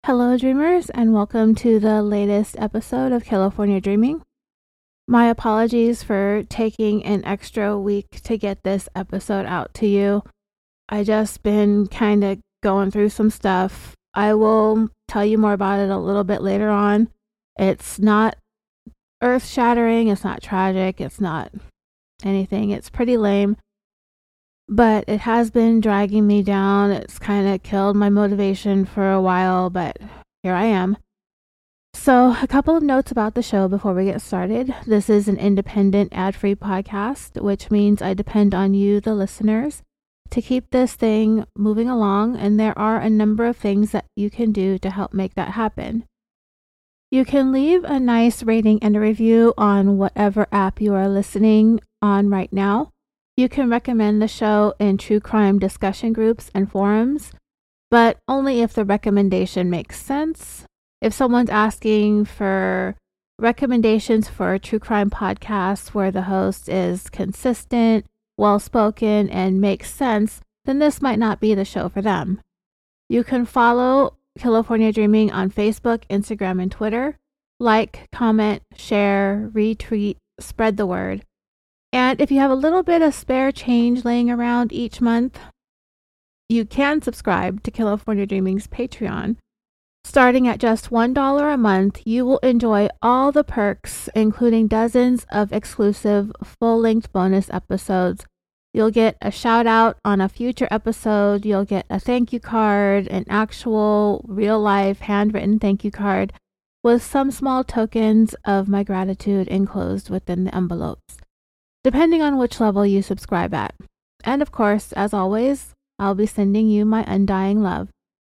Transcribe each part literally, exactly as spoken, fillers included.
Hello, dreamers, and welcome to the latest episode of California Dreaming. My apologies for taking an extra week to get this episode out to you. I just been kind of going through some stuff. I will tell you more about it a little bit later on. It's not earth-shattering, it's not tragic, it's not anything. It's pretty lame, but it has been dragging me down. It's kind of killed my motivation for a while, but here I am. So, a couple of notes about the show before we get started. This is an independent, ad-free podcast, which means I depend on you, the listeners, to keep this thing moving along, and there are a number of things that you can do to help make that happen. You can leave a nice rating and a review on whatever app you are listening on right now. You can recommend the show in true crime discussion groups and forums, but only if the recommendation makes sense. If someone's asking for recommendations for a true crime podcast where the host is consistent, well-spoken, and makes sense, then this might not be the show for them. You can follow California Dreaming on Facebook, Instagram, and Twitter. Like, comment, share, retweet, spread the word. And if you have a little bit of spare change laying around each month, you can subscribe to California Dreaming's Patreon. Starting at just one dollar a month, you will enjoy all the perks, including dozens of exclusive full-length bonus episodes. You'll get a shout-out on a future episode. You'll get a thank you card, an actual, real-life, handwritten thank you card with some small tokens of my gratitude enclosed within the envelopes, depending on which level you subscribe at. And of course, as always, I'll be sending you my undying love.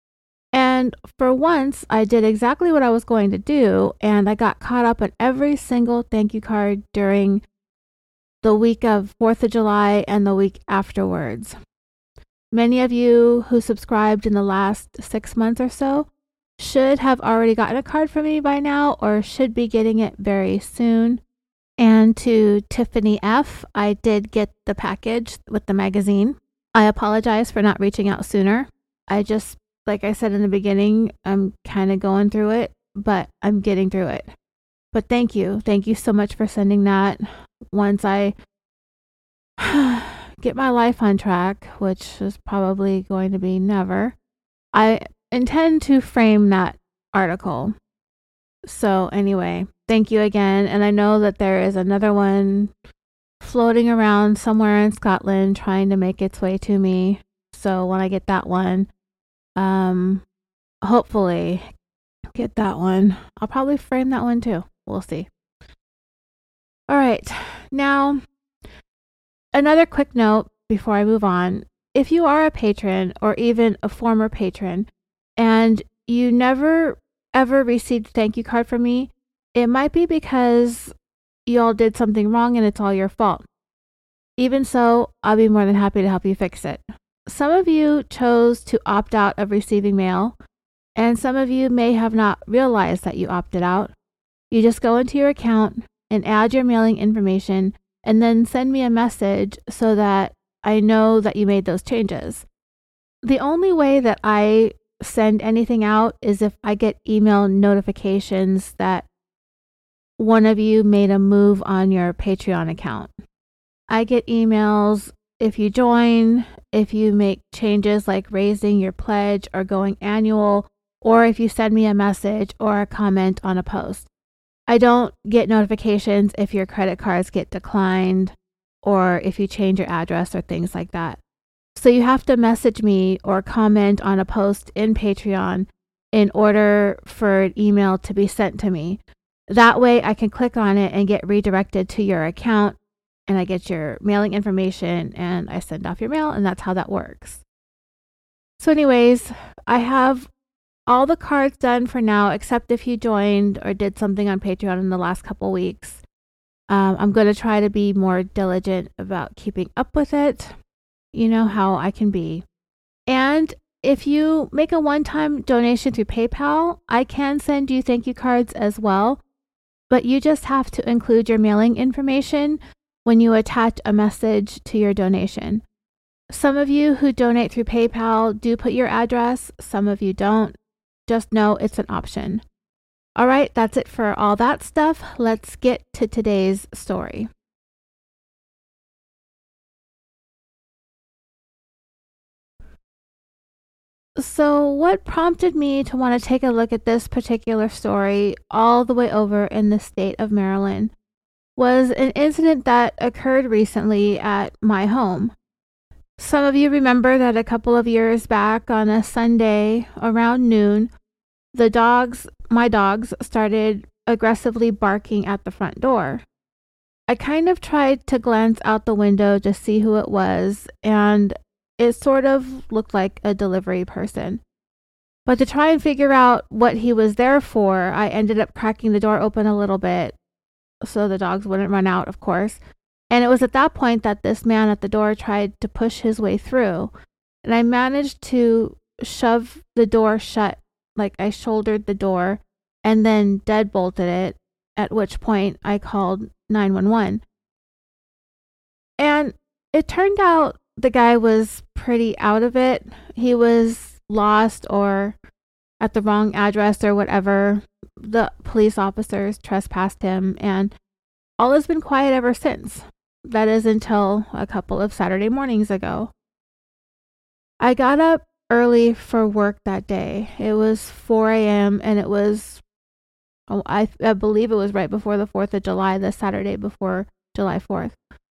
And for once, I did exactly what I was going to do, and I got caught up on every single thank you card during the week of fourth of July and the week afterwards. Many of you who subscribed in the last six months or so should have already gotten a card from me by now, or should be getting it very soon. And to Tiffany F., I did get the package with the magazine. I apologize for not reaching out sooner. I just, like I said in the beginning, I'm kind of going through it, but I'm getting through it. But thank you. Thank you so much for sending that. Once I get my life on track, which is probably going to be never, I intend to frame that article. So anyway, thank you again. And I know that there is another one floating around somewhere in Scotland trying to make its way to me. So when I get that one, um, hopefully get that one. I'll probably frame that one too. We'll see. All right. Now, another quick note before I move on. If you are a patron or even a former patron and you never ever received a thank you card from me, it might be because y'all did something wrong and it's all your fault. Even so, I'll be more than happy to help you fix it. Some of you chose to opt out of receiving mail, and some of you may have not realized that you opted out. You just go into your account and add your mailing information and then send me a message so that I know that you made those changes. The only way that I send anything out is if I get email notifications that one of you made a move on your Patreon account. I get emails if you join, if you make changes like raising your pledge or going annual, or if you send me a message or a comment on a post. I don't get notifications if your credit cards get declined or if you change your address or things like that. So you have to message me or comment on a post in Patreon in order for an email to be sent to me. That way I can click on it and get redirected to your account, and I get your mailing information and I send off your mail, and that's how that works. So anyways, I have all the cards done for now, except if you joined or did something on Patreon in the last couple weeks. Um, I'm going to try to be more diligent about keeping up with it. You know how I can be. And if you make a one-time donation through PayPal, I can send you thank you cards as well. But you just have to include your mailing information when you attach a message to your donation. Some of you who donate through PayPal do put your address. Some of you don't. just know it's an option. All right, that's it for all that stuff. Let's get to today's story. So, what prompted me to want to take a look at this particular story all the way over in the state of Maryland was an incident that occurred recently at my home. Some of you remember that a couple of years back on a Sunday around noon, the dogs, my dogs, started aggressively barking at the front door. I kind of tried to glance out the window to see who it was, and it sort of looked like a delivery person. But to try and figure out what he was there for, I ended up cracking the door open a little bit so the dogs wouldn't run out, of course. And it was at that point that this man at the door tried to push his way through. And I managed to shove the door shut, like I shouldered the door and then deadbolted it, at which point I called nine one one. And it turned out the guy was pretty out of it. He was lost or at the wrong address or whatever. The police officers trespassed him, and all has been quiet ever since. That is until a couple of Saturday mornings ago. I got up early for work that day. It was four a.m. and it was, oh, I, I believe it was right before the fourth of July, the Saturday before July fourth.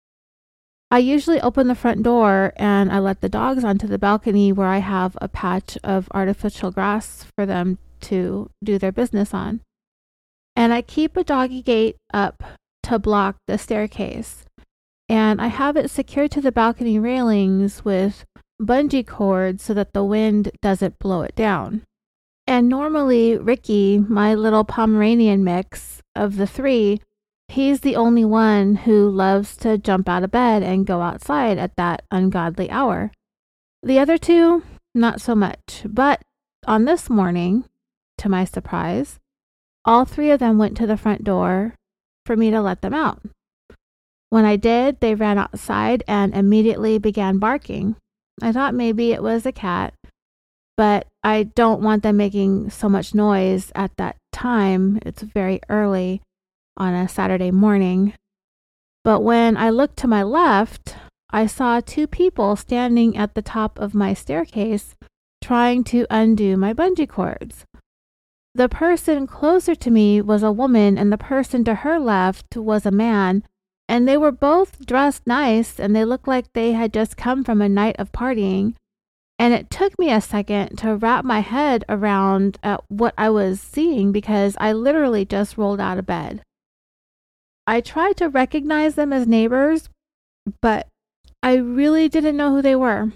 I usually open the front door and I let the dogs onto the balcony where I have a patch of artificial grass for them to do their business on. And I keep a doggy gate up to block the staircase. And I have it secured to the balcony railings with bungee cords so that the wind doesn't blow it down. And normally Ricky, my little Pomeranian mix of the three, he's the only one who loves to jump out of bed and go outside at that ungodly hour. The other two, not so much. But on this morning, to my surprise, all three of them went to the front door for me to let them out. When I did, they ran outside and immediately began barking. I thought maybe it was a cat, but I don't want them making so much noise at that time. It's very early on a Saturday morning. But when I looked to my left, I saw two people standing at the top of my staircase trying to undo my bungee cords. The person closer to me was a woman, and the person to her left was a man, and they were both dressed nice, and they looked like they had just come from a night of partying. And it took me a second to wrap my head around uh, what I was seeing, because I literally just rolled out of bed. I tried to recognize them as neighbors, but I really didn't know who they were.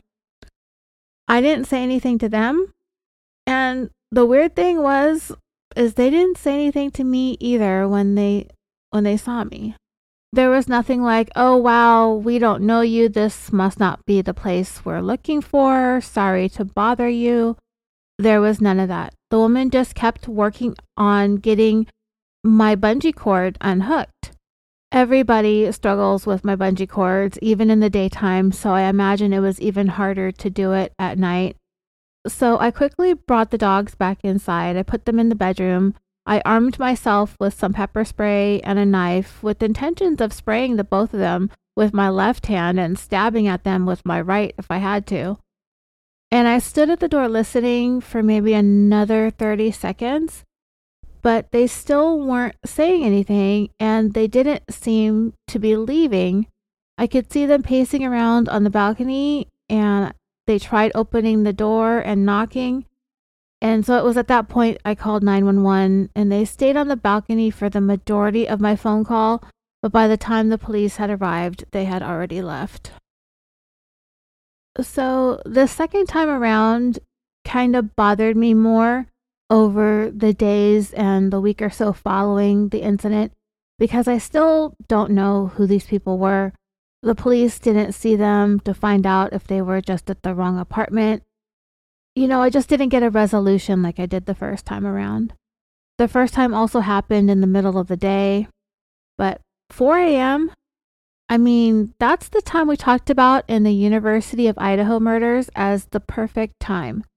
I didn't say anything to them. And the weird thing was, is they didn't say anything to me either when they, when they saw me. There was nothing like, oh, wow, we don't know you. This must not be the place we're looking for. Sorry to bother you. There was none of that. The woman just kept working on getting my bungee cord unhooked. Everybody struggles with my bungee cords, even in the daytime, so I imagine it was even harder to do it at night. So I quickly brought the dogs back inside. I put them in the bedroom. I armed myself with some pepper spray and a knife with intentions of spraying the both of them with my left hand and stabbing at them with my right if I had to. And I stood at the door listening for maybe another thirty seconds. But they still weren't saying anything, and they didn't seem to be leaving. I could see them pacing around on the balcony, and they tried opening the door and knocking. And so it was at that point I called nine one one, and they stayed on the balcony for the majority of my phone call, but by the time the police had arrived, they had already left. So the second time around kind of bothered me more over the days and the week or so following the incident, because I still don't know who these people were. The police didn't see them to find out if they were just at the wrong apartment. You know, I just didn't get a resolution like I did the first time around. The first time also happened in the middle of the day, but four a.m., I mean, that's the time we talked about in the University of Idaho murders as the perfect time.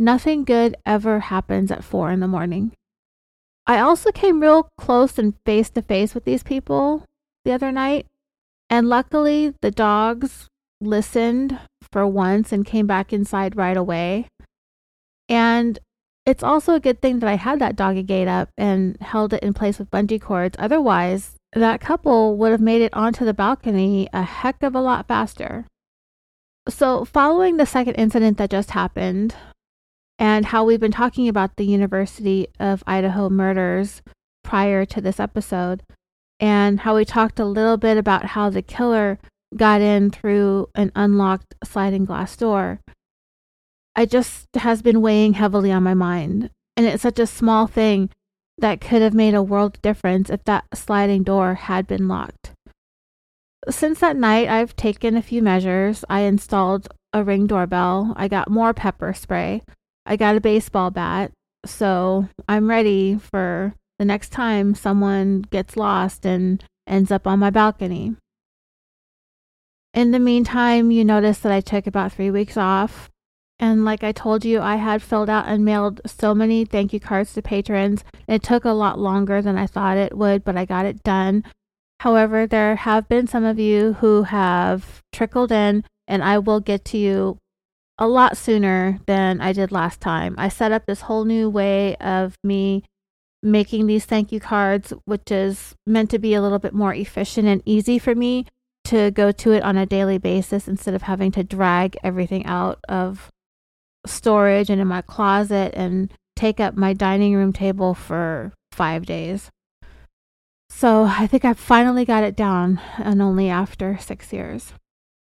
nothing good ever happens at four in the morning. I also came real close and face to face with these people the other night, and luckily the dogs listened for once and came back inside right away. And it's also a good thing that I had that doggy gate up and held it in place with bungee cords. Otherwise, that couple would have made it onto the balcony a heck of a lot faster. So, following the second incident that just happened, and how we've been talking about the University of Idaho murders prior to this episode, and how we talked a little bit about how the killer got in through an unlocked sliding glass door, it just has been weighing heavily on my mind. And it's such a small thing that could have made a world of difference if that sliding door had been locked. Since that night, I've taken a few measures. I installed a Ring doorbell. I got more pepper spray. I got a baseball bat. So I'm ready for the next time someone gets lost and ends up on my balcony. In the meantime, you notice that I took about three weeks off. And like I told you, I had filled out and mailed so many thank you cards to patrons. It took a lot longer than I thought it would, but I got it done. However, there have been some of you who have trickled in, and I will get to you a lot sooner than I did last time. I set up this whole new way of me making these thank you cards, which is meant to be a little bit more efficient and easy for me to go to it on a daily basis instead of having to drag everything out of storage and in my closet and take up my dining room table for five days. So I think I finally got it down, and only after six years.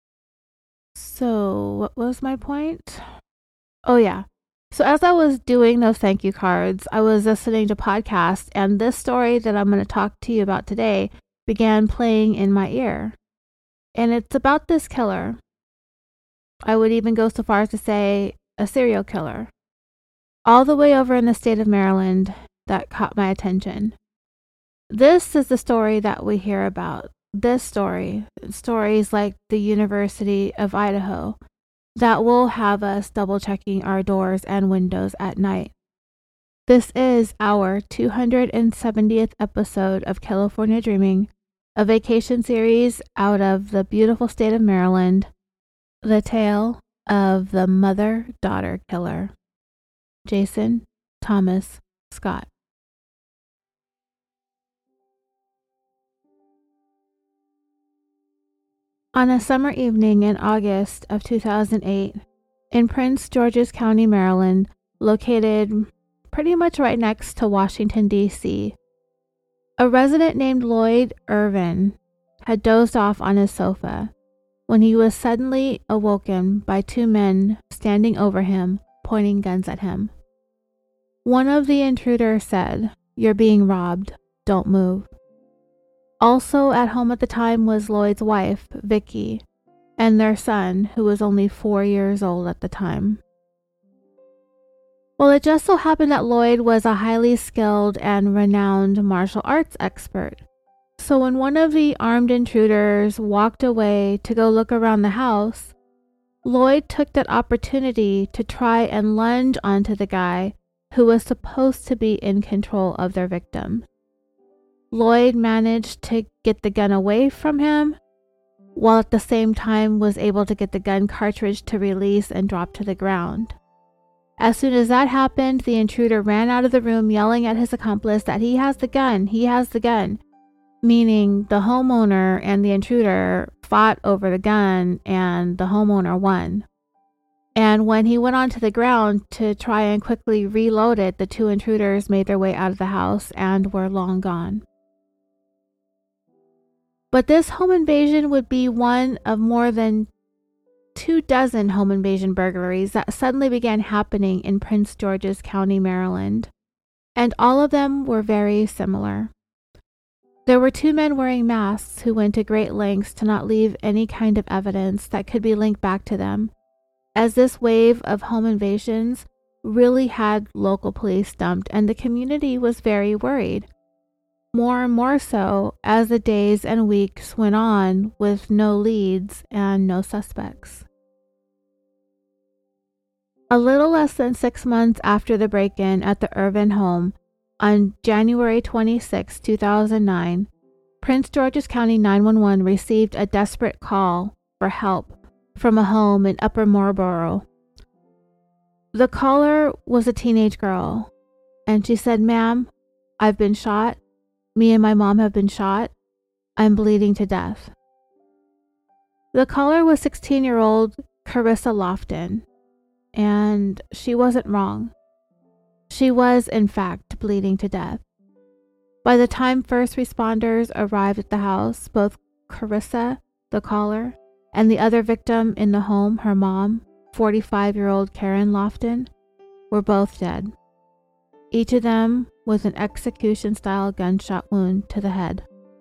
So what was my point? Oh yeah. So as I was doing those thank you cards, I was listening to podcasts, and this story that I'm going to talk to you about today began playing in my ear. And it's about this killer. I would even go so far as to say a serial killer, all the way over in the state of Maryland, that caught my attention. This is the story that we hear about. This story, stories like the University of Idaho, that will have us double checking our doors and windows at night. This is our two hundred seventieth episode of California Dreaming, a vacation series out of the beautiful state of Maryland, the tale of the mother-daughter killer, Jason Thomas Scott. On a summer evening in August of two thousand eight, in Prince George's County, Maryland, located pretty much right next to Washington, D C, a resident named Lloyd Irvin had dozed off on his sofa when he was suddenly awoken by two men standing over him, pointing guns at him. One of the intruders said, "You're being robbed. Don't move." Also at home at the time was Lloyd's wife, Vicky, and their son, who was only four years old at the time. Well, it just so happened that Lloyd was a highly skilled and renowned martial arts expert. So when one of the armed intruders walked away to go look around the house, Lloyd took that opportunity to try and lunge onto the guy who was supposed to be in control of their victim. Lloyd managed to get the gun away from him, while at the same time was able to get the gun cartridge to release and drop to the ground. As soon as that happened, the intruder ran out of the room yelling at his accomplice that he has the gun, he has the gun, meaning the homeowner and the intruder fought over the gun and the homeowner won. And when he went onto the ground to try and quickly reload it, the two intruders made their way out of the house and were long gone. But this home invasion would be one of more than two dozen home invasion burglaries that suddenly began happening in Prince George's County, Maryland, and all of them were very similar. There were two men wearing masks who went to great lengths to not leave any kind of evidence that could be linked back to them, as this wave of home invasions really had local police stumped, and the community was very worried. More and more so as the days and weeks went on with no leads and no suspects. A little less than six months after the break-in at the Irvin home, on January twenty-sixth, two thousand nine, Prince George's County nine one one received a desperate call for help from a home in Upper Marlboro. The caller was a teenage girl, and she said, "Ma'am, I've been shot. Me and my mom have been shot. I'm bleeding to death." The caller was sixteen-year-old Carissa Lofton, and she wasn't wrong. She was, in fact, bleeding to death. By the time first responders arrived at the house, both Carissa, the caller, and the other victim in the home, her mom, forty-five-year-old Karen Lofton, were both dead. Each of them with an execution-style gunshot wound to the head.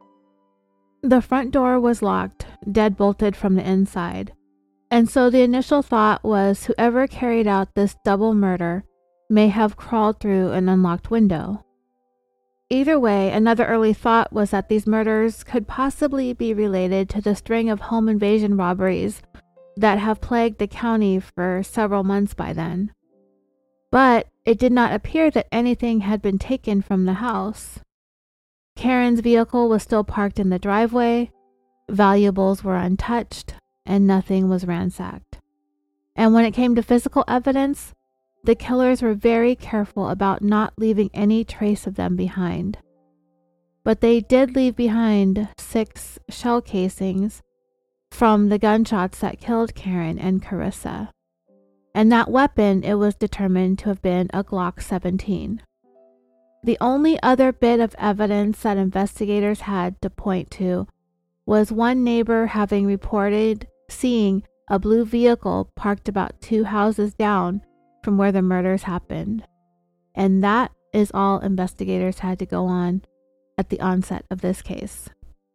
The front door was locked, deadbolted from the inside, and so the initial thought was whoever carried out this double murder may have crawled through an unlocked window. Either way, another early thought was that these murders could possibly be related to the string of home invasion robberies that have plagued the county for several months by then. But it did not appear that anything had been taken from the house. Karen's vehicle was still parked in the driveway, valuables were untouched, and nothing was ransacked. And when it came to physical evidence, the killers were very careful about not leaving any trace of them behind. But they did leave behind six shell casings from the gunshots that killed Karen and Carissa. And that weapon, it was determined to have been a Glock seventeen. The only other bit of evidence that investigators had to point to was one neighbor having reported seeing a blue vehicle parked about two houses down from where the murders happened. And that is all investigators had to go on at the onset of this case.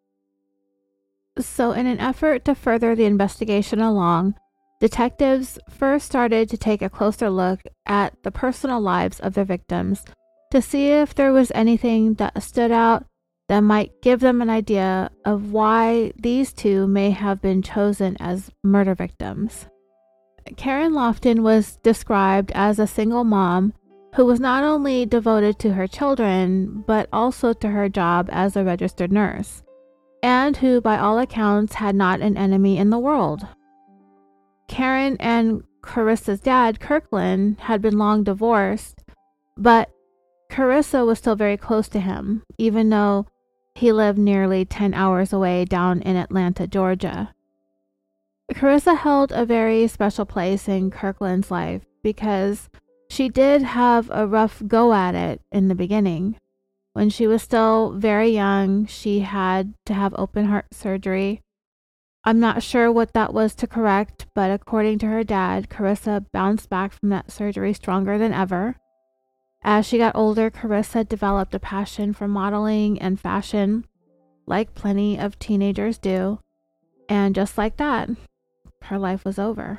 So in an effort to further the investigation along, detectives first started to take a closer look at the personal lives of their victims to see if there was anything that stood out that might give them an idea of why these two may have been chosen as murder victims. Karen Lofton was described as a single mom who was not only devoted to her children, but also to her job as a registered nurse, and who, by all accounts, had not an enemy in the world. Karen and Carissa's dad, Kirkland, had been long divorced, but Carissa was still very close to him, even though he lived nearly ten hours away down in Atlanta, Georgia. Carissa held a very special place in Kirkland's life because she did have a rough go at it in the beginning. When she was still very young, she had to have open heart surgery. I'm not sure what that was to correct, but according to her dad, Carissa bounced back from that surgery stronger than ever. As she got older, Carissa developed a passion for modeling and fashion, like plenty of teenagers do. And just like that, her life was over.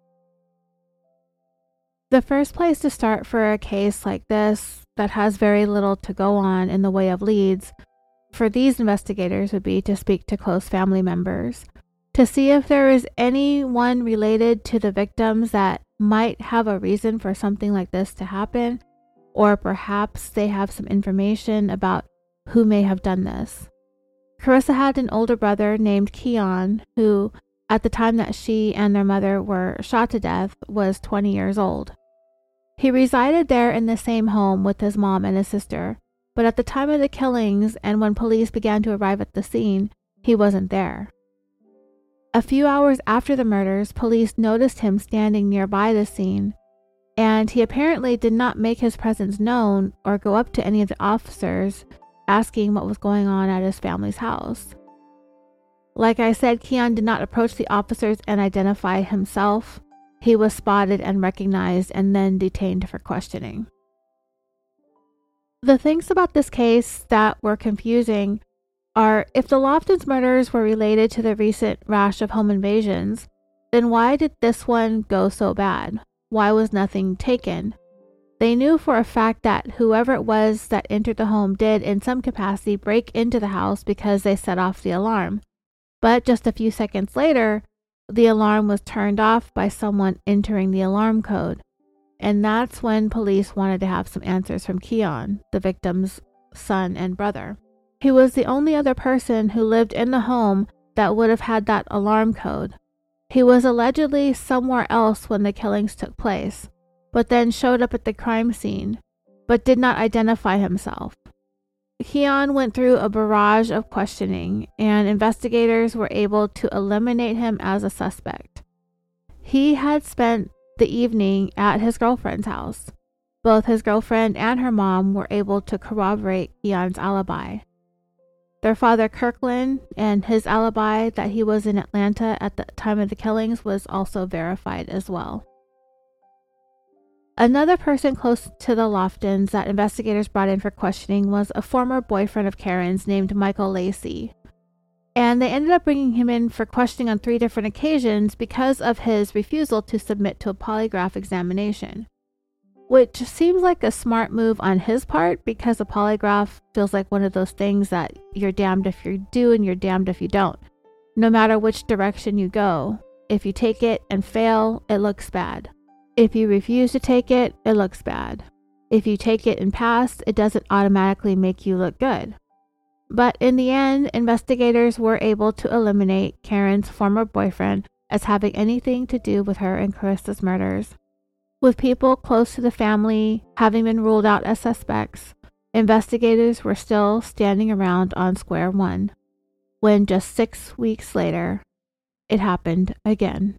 The first place to start for a case like this that has very little to go on in the way of leads for these investigators would be to speak to close family members to see if there is anyone related to the victims that might have a reason for something like this to happen, or perhaps they have some information about who may have done this. Carissa had an older brother named Keon who, at the time that she and their mother were shot to death, was twenty years old. He resided there in the same home with his mom and his sister, but at the time of the killings and when police began to arrive at the scene, he wasn't there. A few hours after the murders, police noticed him standing nearby the scene, and he apparently did not make his presence known or go up to any of the officers asking what was going on at his family's house. Like I said, Keon did not approach the officers and identify himself. He was spotted and recognized and then detained for questioning. The things about this case that were confusing are, if the Lofton's murders were related to the recent rash of home invasions, then why did this one go so bad? Why was nothing taken? They knew for a fact that whoever it was that entered the home did in some capacity break into the house because they set off the alarm. But just a few seconds later, the alarm was turned off by someone entering the alarm code. and that's when police wanted to have some answers from Keon, the victim's son and brother. He was the only other person who lived in the home that would have had that alarm code. He was allegedly somewhere else when the killings took place, but then showed up at the crime scene, but did not identify himself. Keon went through a barrage of questioning, and investigators were able to eliminate him as a suspect. He had spent the evening at his girlfriend's house. Both his girlfriend and her mom were able to corroborate Keon's alibi. Their father, Kirkland, and his alibi that he was in Atlanta at the time of the killings was also verified as well. Another person close to the Loftons that investigators brought in for questioning was a former boyfriend of Karen's named Michael Lacey. And they ended up bringing him in for questioning on three different occasions because of his refusal to submit to a polygraph examination, which seems like a smart move on his part because a polygraph feels like one of those things that you're damned if you do and you're damned if you don't. No matter which direction you go, if you take it and fail, it looks bad. If you refuse to take it, it looks bad. If you take it and pass, it doesn't automatically make you look good. But in the end, investigators were able to eliminate Karen's former boyfriend as having anything to do with her and Carissa's murders. With people close to the family having been ruled out as suspects, investigators were still standing around on square one, when just six weeks later, it happened again.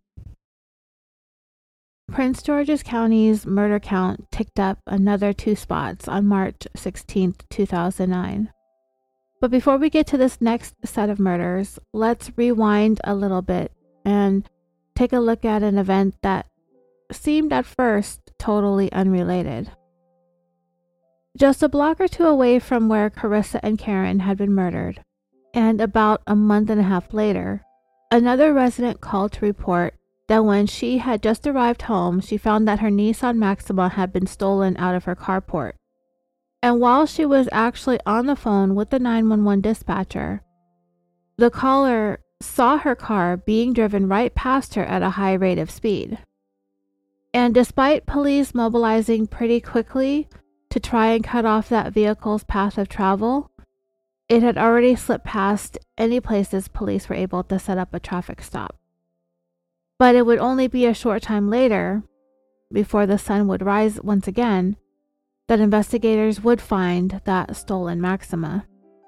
Prince George's County's murder count ticked up another two spots on March sixteenth, two thousand nine. But before we get to this next set of murders, let's rewind a little bit and take a look at an event that seemed at first totally unrelated. Just a block or two away from where Carissa and Karen had been murdered, and about a month and a half later, another resident called to report that when she had just arrived home, she found that her Nissan Maxima had been stolen out of her carport. And while she was actually on the phone with the nine one one dispatcher, the caller saw her car being driven right past her at a high rate of speed. And despite police mobilizing pretty quickly to try and cut off that vehicle's path of travel, it had already slipped past any places police were able to set up a traffic stop. But it would only be a short time later, before the sun would rise once again, that investigators would find that stolen Maxima.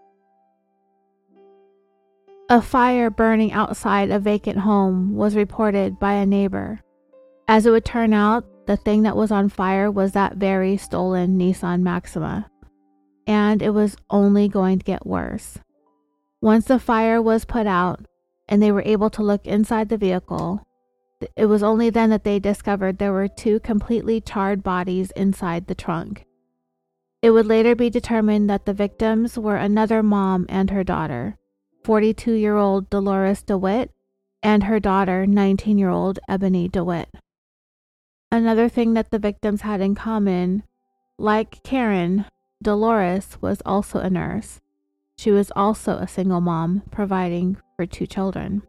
A fire burning outside a vacant home was reported by a neighbor. As it would turn out, the thing that was on fire was that very stolen Nissan Maxima, and it was only going to get worse. Once the fire was put out and they were able to look inside the vehicle, it was only then that they discovered there were two completely charred bodies inside the trunk. It would later be determined that the victims were another mom and her daughter, forty-two-year-old Dolores DeWitt, and her daughter, nineteen-year-old Ebony DeWitt. Another thing that the victims had in common, like Karen, Dolores was also a nurse. She was also a single mom, providing for two children.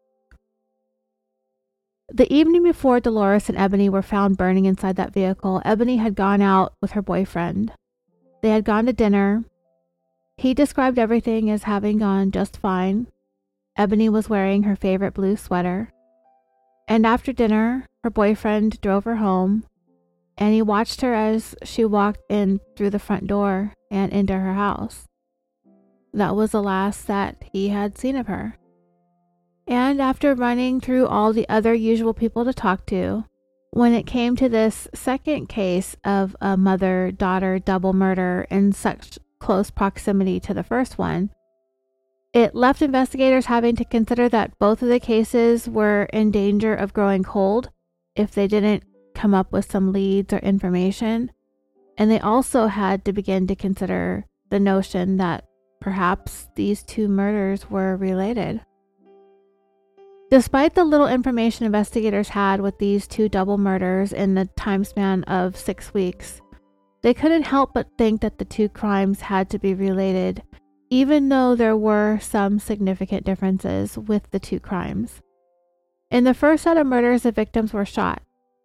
The evening before Dolores and Ebony were found burning inside that vehicle, Ebony had gone out with her boyfriend. They had gone to dinner. He described everything as having gone just fine. Ebony was wearing her favorite blue sweater. And after dinner, her boyfriend drove her home, and he watched her as she walked in through the front door and into her house. That was the last that he had seen of her. And after running through all the other usual people to talk to, when it came to this second case of a mother-daughter double murder in such close proximity to the first one, it left investigators having to consider that both of the cases were in danger of growing cold if they didn't come up with some leads or information. And they also had to begin to consider the notion that perhaps these two murders were related. Despite the little information investigators had with these two double murders in the time span of six weeks, they couldn't help but think that the two crimes had to be related, even though there were some significant differences with the two crimes. In the first set of murders, the victims were shot.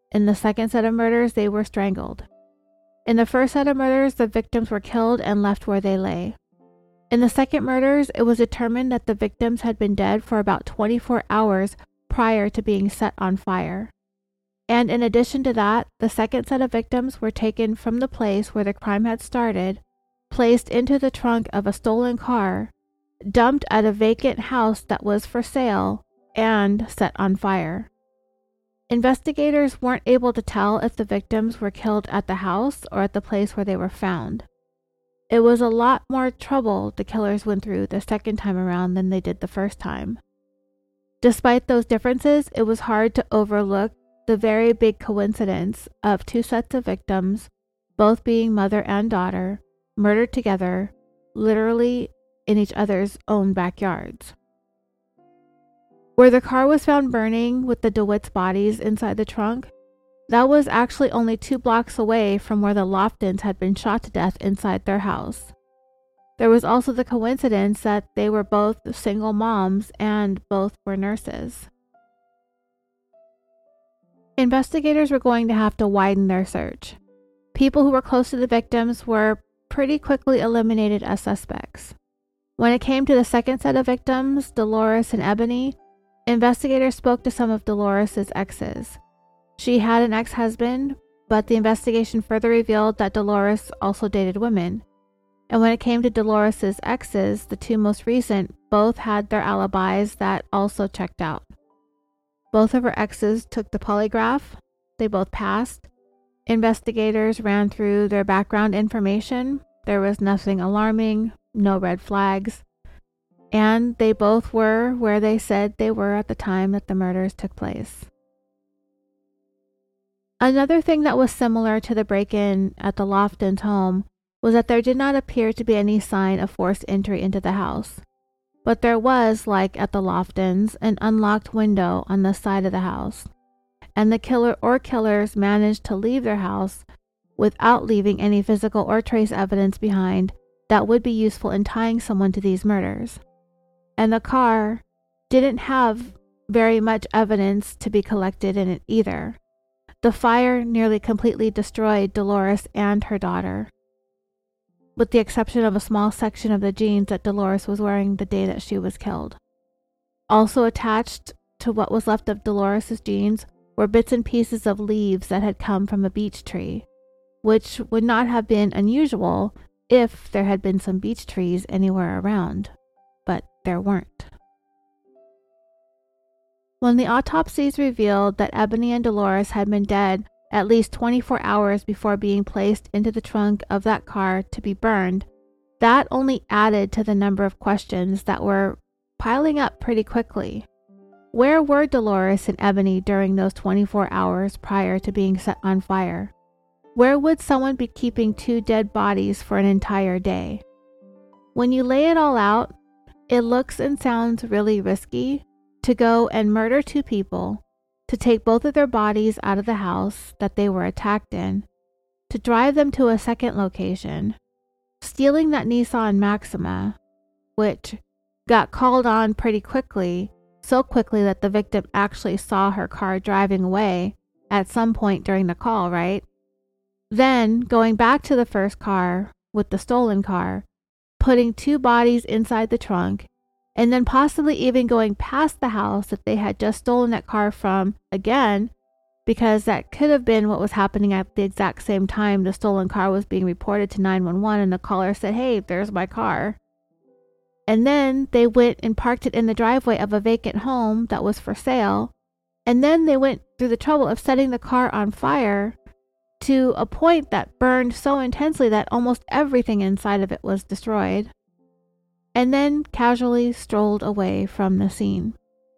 In the second set of murders, they were strangled. In the first set of murders, the victims were killed and left where they lay. In the second murders, it was determined that the victims had been dead for about twenty-four hours prior to being set on fire. And in addition to that, the second set of victims were taken from the place where the crime had started, placed into the trunk of a stolen car, dumped at a vacant house that was for sale, and set on fire. Investigators weren't able to tell if the victims were killed at the house or at the place where they were found. It was a lot more trouble the killers went through the second time around than they did the first time. Despite those differences, it was hard to overlook the very big coincidence of two sets of victims, both being mother and daughter, murdered together, literally in each other's own backyards. Where the car was found burning with the DeWitt's bodies inside the trunk, that was actually only two blocks away from where the Loftons had been shot to death inside their house. There was also the coincidence that they were both single moms and both were nurses. Investigators were going to have to widen their search. People who were close to the victims were pretty quickly eliminated as suspects. When it came to the second set of victims, Dolores and Ebony, investigators spoke to some of Dolores' exes. She had an ex-husband, but the investigation further revealed that Dolores also dated women. And when it came to Dolores' exes, the two most recent both had their alibis that also checked out. Both of her exes took the polygraph. They both passed. Investigators ran through their background information. There was nothing alarming, no red flags. And they both were where they said they were at the time that the murders took place. Another thing that was similar to the break-in at the Loftons' home was that there did not appear to be any sign of forced entry into the house. But there was, like at the Loftons, an unlocked window on the side of the house. And the killer or killers managed to leave their house without leaving any physical or trace evidence behind that would be useful in tying someone to these murders. And the car didn't have very much evidence to be collected in it either. The fire nearly completely destroyed Dolores and her daughter, with the exception of a small section of the jeans that Dolores was wearing the day that she was killed. Also attached to what was left of Dolores' jeans were bits and pieces of leaves that had come from a beech tree, which would not have been unusual if there had been some beech trees anywhere around, but there weren't. When the autopsies revealed that Ebony and Dolores had been dead at least twenty-four hours before being placed into the trunk of that car to be burned, that only added to the number of questions that were piling up pretty quickly. Where were Dolores and Ebony during those twenty-four hours prior to being set on fire? Where would someone be keeping two dead bodies for an entire day? When you lay it all out, it looks and sounds really risky to go and murder two people, to take both of their bodies out of the house that they were attacked in, to drive them to a second location, stealing that Nissan Maxima, which got called on pretty quickly, so quickly that the victim actually saw her car driving away at some point during the call, right? Then going back to the first car with the stolen car, putting two bodies inside the trunk, and then possibly even going past the house that they had just stolen that car from again, because that could have been what was happening at the exact same time the stolen car was being reported to nine one one and the caller said, "Hey, there's my car." And then they went and parked it in the driveway of a vacant home that was for sale, and then they went through the trouble of setting the car on fire to a point that burned so intensely that almost everything inside of it was destroyed, and then casually strolled away from the scene.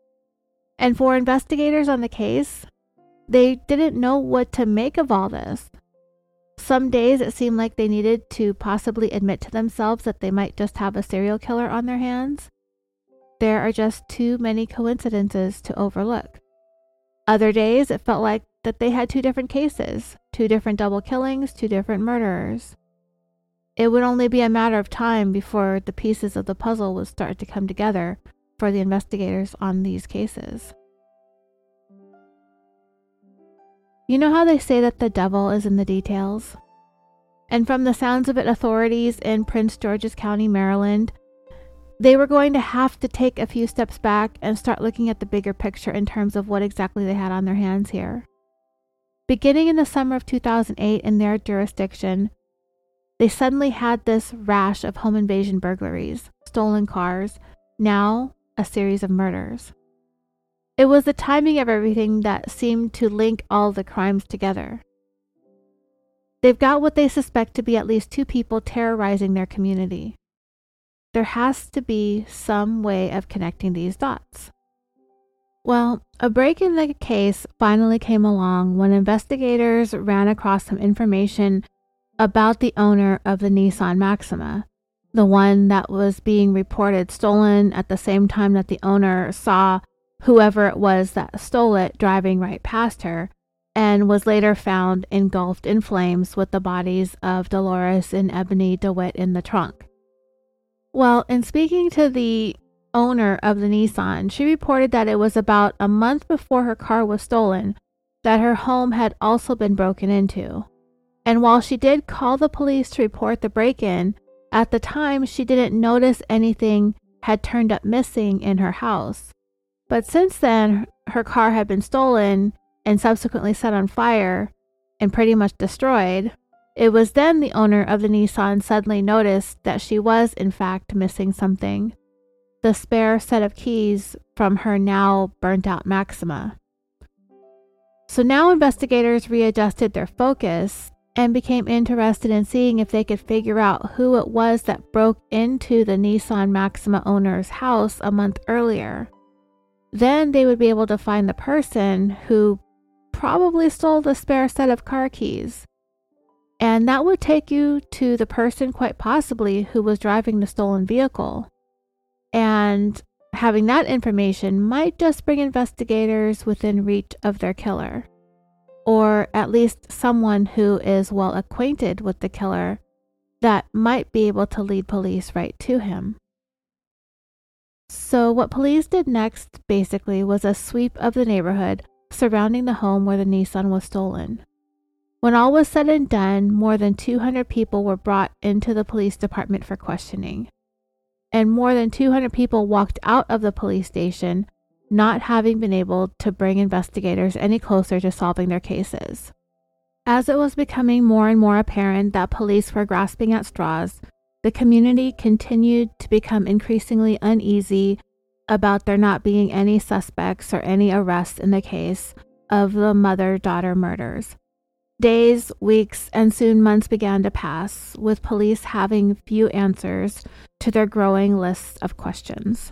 And for investigators on the case, they didn't know what to make of all this. Some days it seemed like they needed to possibly admit to themselves that they might just have a serial killer on their hands. There are just too many coincidences to overlook. Other days it felt like that they had two different cases, two different double killings, two different murderers. It would only be a matter of time before the pieces of the puzzle would start to come together for the investigators on these cases. You know how they say that the devil is in the details? And from the sounds of it, authorities in Prince George's County, Maryland, they were going to have to take a few steps back and start looking at the bigger picture in terms of what exactly they had on their hands here. Beginning in the summer of two thousand eight in their jurisdiction, they suddenly had this rash of home invasion burglaries, stolen cars, now a series of murders. It was the timing of everything that seemed to link all the crimes together. They've got what they suspect to be at least two people terrorizing their community. There has to be some way of connecting these dots. Well, a break in the case finally came along when investigators ran across some information about the owner of the Nissan Maxima, the one that was being reported stolen at the same time that the owner saw whoever it was that stole it driving right past her, and was later found engulfed in flames with the bodies of Dolores and Ebony DeWitt in the trunk. Well, in speaking to the owner of the Nissan, she reported that it was about a month before her car was stolen that her home had also been broken into. And while she did call the police to report the break-in, at the time she didn't notice anything had turned up missing in her house. But since then, her car had been stolen and subsequently set on fire and pretty much destroyed. It was then the owner of the Nissan suddenly noticed that she was, in fact, missing something: the spare set of keys from her now burnt-out Maxima. So now investigators readjusted their focus and became interested in seeing if they could figure out who it was that broke into the Nissan Maxima owner's house a month earlier. Then they would be able to find the person who probably stole the spare set of car keys. And that would take you to the person quite possibly who was driving the stolen vehicle. And having that information might just bring investigators within reach of their killer, or at least someone who is well acquainted with the killer that might be able to lead police right to him. So what police did next basically was a sweep of the neighborhood surrounding the home where the Nissan was stolen. When all was said and done, more than two hundred people were brought into the police department for questioning. And more than two hundred people walked out of the police station, not having been able to bring investigators any closer to solving their cases. As it was becoming more and more apparent that police were grasping at straws, the community continued to become increasingly uneasy about there not being any suspects or any arrests in the case of the mother-daughter murders. Days, weeks, and soon months began to pass, with police having few answers to their growing lists of questions.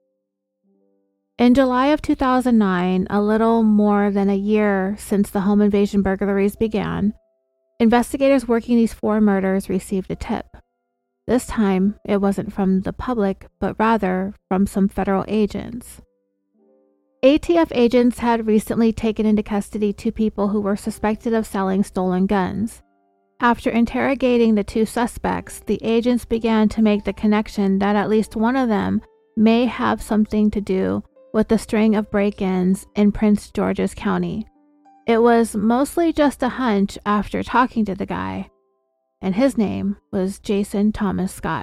In July of two thousand nine, a little more than a year since the home invasion burglaries began, investigators working these four murders received a tip. This time, it wasn't from the public, but rather from some federal agents. A T F agents had recently taken into custody two people who were suspected of selling stolen guns. After interrogating the two suspects, the agents began to make the connection that at least one of them may have something to do with the string of break-ins in Prince George's County. It was mostly just a hunch after talking to the guy, and his name was Jason Thomas Scott.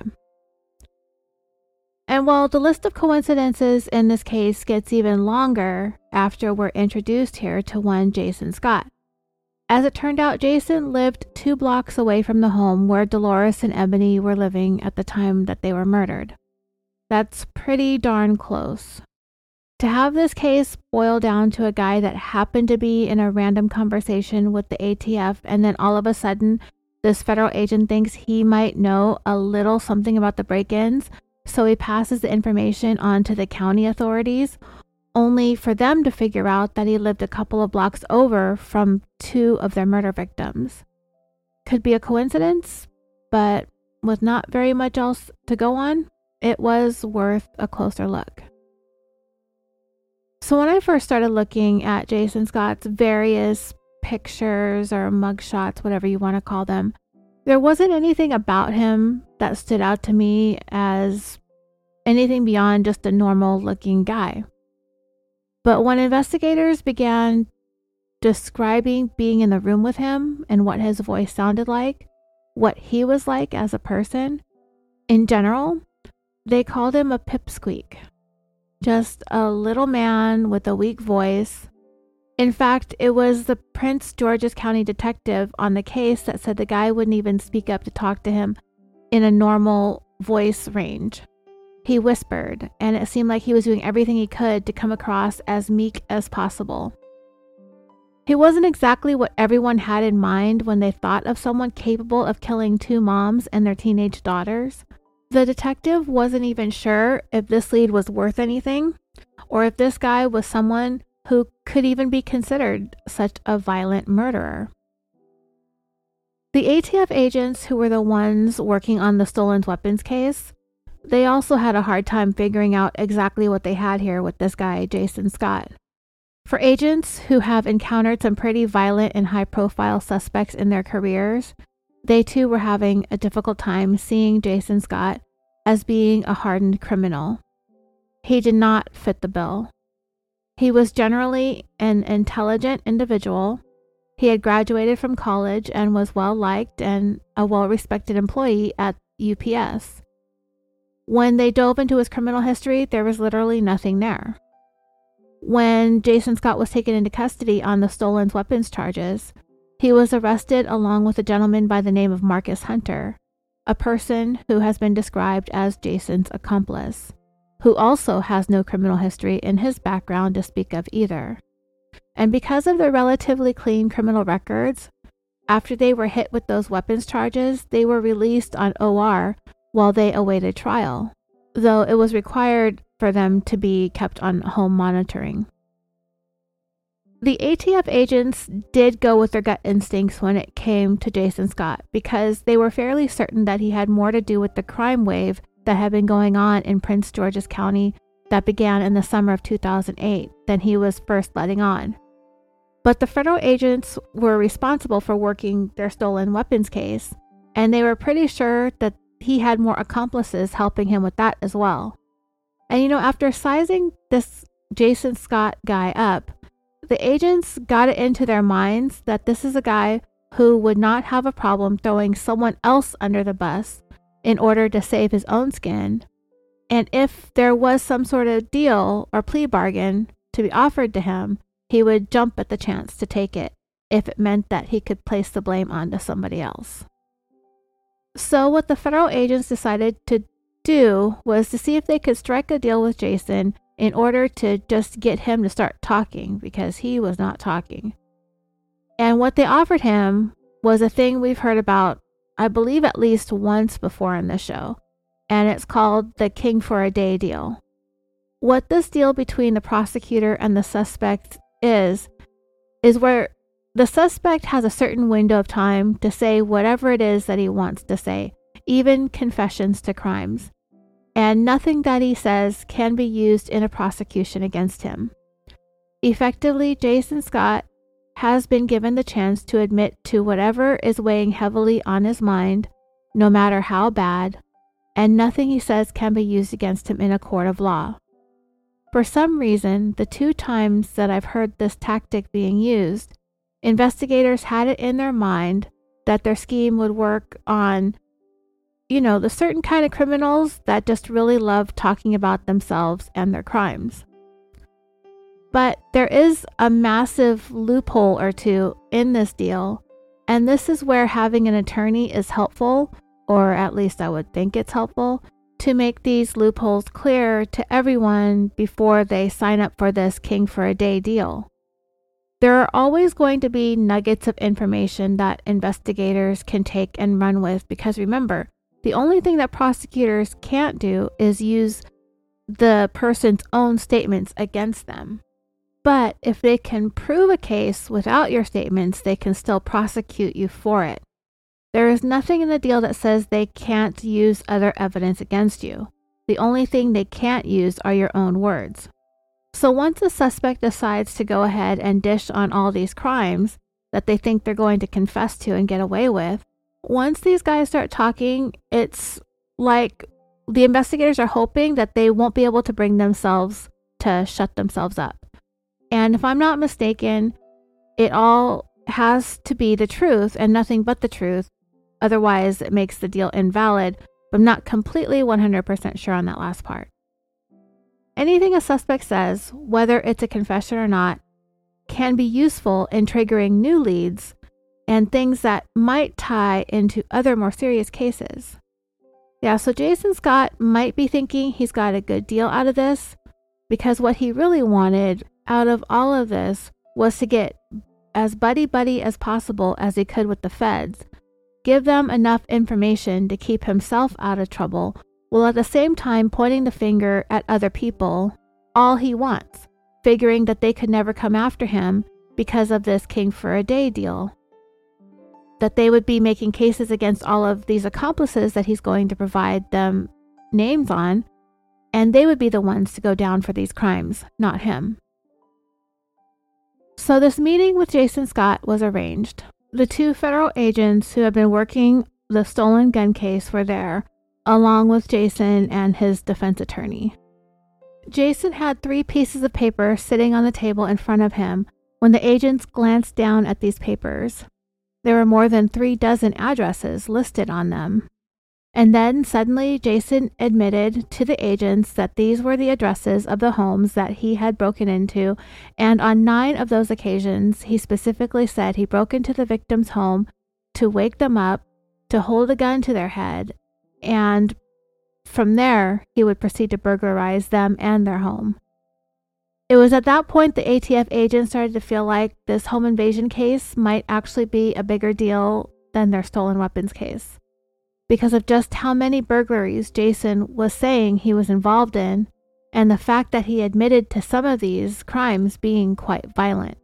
And while the list of coincidences in this case gets even longer after we're introduced here to one Jason Scott. As it turned out, Jason lived two blocks away from the home where Dolores and Ebony were living at the time that they were murdered. That's pretty darn close. To have this case boil down to a guy that happened to be in a random conversation with the A T F, and then all of a sudden this federal agent thinks he might know a little something about the break-ins, so he passes the information on to the county authorities, only for them to figure out that he lived a couple of blocks over from two of their murder victims. Could be a coincidence, but with not very much else to go on, it was worth a closer look. So when I first started looking at Jason Scott's various pictures or mugshots, whatever you want to call them, there wasn't anything about him that stood out to me as anything beyond just a normal looking guy. But when investigators began describing being in the room with him and what his voice sounded like, what he was like as a person. In general, they called him a pipsqueak. Just a little man with a weak voice. In fact, it was the Prince George's County detective on the case that said the guy wouldn't even speak up to talk to him in a normal voice range. He whispered, and it seemed like he was doing everything he could to come across as meek as possible. He wasn't exactly what everyone had in mind when they thought of someone capable of killing two moms and their teenage daughters. The detective wasn't even sure if this lead was worth anything, or if this guy was someone who could even be considered such a violent murderer. The A T F agents who were the ones working on the stolen weapons case, they also had a hard time figuring out exactly what they had here with this guy, Jason Scott. For agents who have encountered some pretty violent and high-profile suspects in their careers, they too were having a difficult time seeing Jason Scott as being a hardened criminal. He did not fit the bill. He was generally an intelligent individual. He had graduated from college and was well-liked and a well-respected employee at U P S. When they dove into his criminal history, there was literally nothing there. When Jason Scott was taken into custody on the stolen weapons charges, he was arrested along with a gentleman by the name of Marcus Hunter, a person who has been described as Jason's accomplice, who also has no criminal history in his background to speak of either. And because of their relatively clean criminal records, after they were hit with those weapons charges, they were released on O R while they awaited trial, though it was required for them to be kept on home monitoring. The A T F agents did go with their gut instincts when it came to Jason Scott because they were fairly certain that he had more to do with the crime wave that had been going on in Prince George's County that began in the summer of two thousand eight than he was first letting on. But the federal agents were responsible for working their stolen weapons case, and they were pretty sure that he had more accomplices helping him with that as well. And you know, after sizing this Jason Scott guy up, the agents got it into their minds that this is a guy who would not have a problem throwing someone else under the bus in order to save his own skin. And if there was some sort of deal or plea bargain to be offered to him, he would jump at the chance to take it if it meant that he could place the blame onto somebody else. So what the federal agents decided to do was to see if they could strike a deal with Jason in order to just get him to start talking, because he was not talking. And what they offered him was a thing we've heard about, I believe, at least once before in the show, and it's called the King for a Day deal. What this deal between the prosecutor and the suspect is, is where the suspect has a certain window of time to say whatever it is that he wants to say, even confessions to crimes. And nothing that he says can be used in a prosecution against him. Effectively, Jason Scott has been given the chance to admit to whatever is weighing heavily on his mind, no matter how bad, and nothing he says can be used against him in a court of law. For some reason, the two times that I've heard this tactic being used, investigators had it in their mind that their scheme would work on, you know, the certain kind of criminals that just really love talking about themselves and their crimes. But there is a massive loophole or two in this deal, and this is where having an attorney is helpful, or at least I would think it's helpful, to make these loopholes clear to everyone before they sign up for this King for a Day deal. There are always going to be nuggets of information that investigators can take and run with, because remember, the only thing that prosecutors can't do is use the person's own statements against them. But if they can prove a case without your statements, they can still prosecute you for it. There is nothing in the deal that says they can't use other evidence against you. The only thing they can't use are your own words. So once the suspect decides to go ahead and dish on all these crimes that they think they're going to confess to and get away with, once these guys start talking, it's like the investigators are hoping that they won't be able to bring themselves to shut themselves up. And if I'm not mistaken, It all has to be the truth and nothing but the truth. Otherwise, it makes the deal invalid, but I'm not completely one hundred percent sure on that last part. Anything a suspect says, whether it's a confession or not, can be useful in triggering new leads and things that might tie into other more serious cases. Yeah, so Jason Scott might be thinking he's got a good deal out of this, because what he really wanted out of all of this was to get as buddy-buddy as possible as he could with the feds, give them enough information to keep himself out of trouble, while at the same time pointing the finger at other people, all he wants, figuring that they could never come after him because of this king for a day deal. That they would be making cases against all of these accomplices that he's going to provide them names on, and they would be the ones to go down for these crimes, not him. So this meeting with Jason Scott was arranged. The two federal agents who had been working the stolen gun case were there, along with Jason and his defense attorney. Jason had three pieces of paper sitting on the table in front of him when the agents glanced down at these papers. There were more than three dozen addresses listed on them. And then suddenly Jason admitted to the agents that these were the addresses of the homes that he had broken into, and on nine of those occasions, he specifically said he broke into the victim's home to wake them up, to hold a gun to their head, and from there, he would proceed to burglarize them and their home. It was at that point the A T F agents started to feel like this home invasion case might actually be a bigger deal than their stolen weapons case, because of just how many burglaries Jason was saying he was involved in, and the fact that he admitted to some of these crimes being quite violent.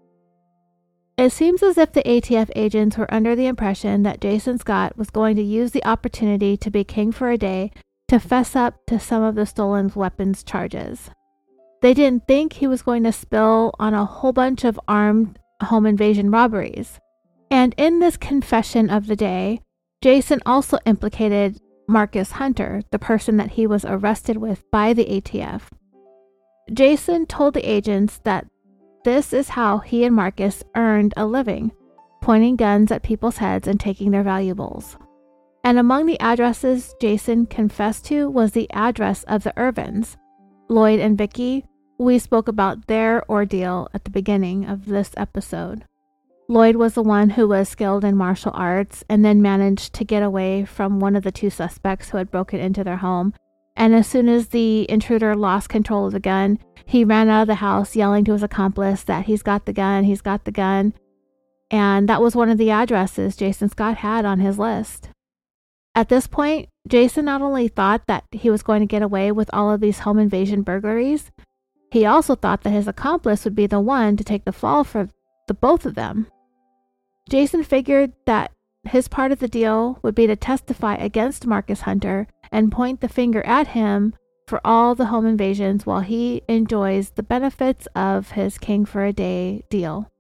It seems as if the A T F agents were under the impression that Jason Scott was going to use the opportunity to be king for a day to fess up to some of the stolen weapons charges. They didn't think he was going to spill on a whole bunch of armed home invasion robberies. And in this confession of the day, Jason also implicated Marcus Hunter, the person that he was arrested with by the A T F. Jason told the agents that this is how he and Marcus earned a living, pointing guns at people's heads and taking their valuables. And among the addresses Jason confessed to was the address of the Irvins. Lloyd and Vicky, we spoke about their ordeal at the beginning of this episode. Lloyd was the one who was skilled in martial arts and then managed to get away from one of the two suspects who had broken into their home. And as soon as the intruder lost control of the gun, he ran out of the house yelling to his accomplice that he's got the gun, he's got the gun. And that was one of the addresses Jason Scott had on his list. At this point, Jason not only thought that he was going to get away with all of these home invasion burglaries, he also thought that his accomplice would be the one to take the fall for the both of them. Jason figured that his part of the deal would be to testify against Marcus Hunter and point the finger at him for all the home invasions while he enjoys the benefits of his king for a day deal.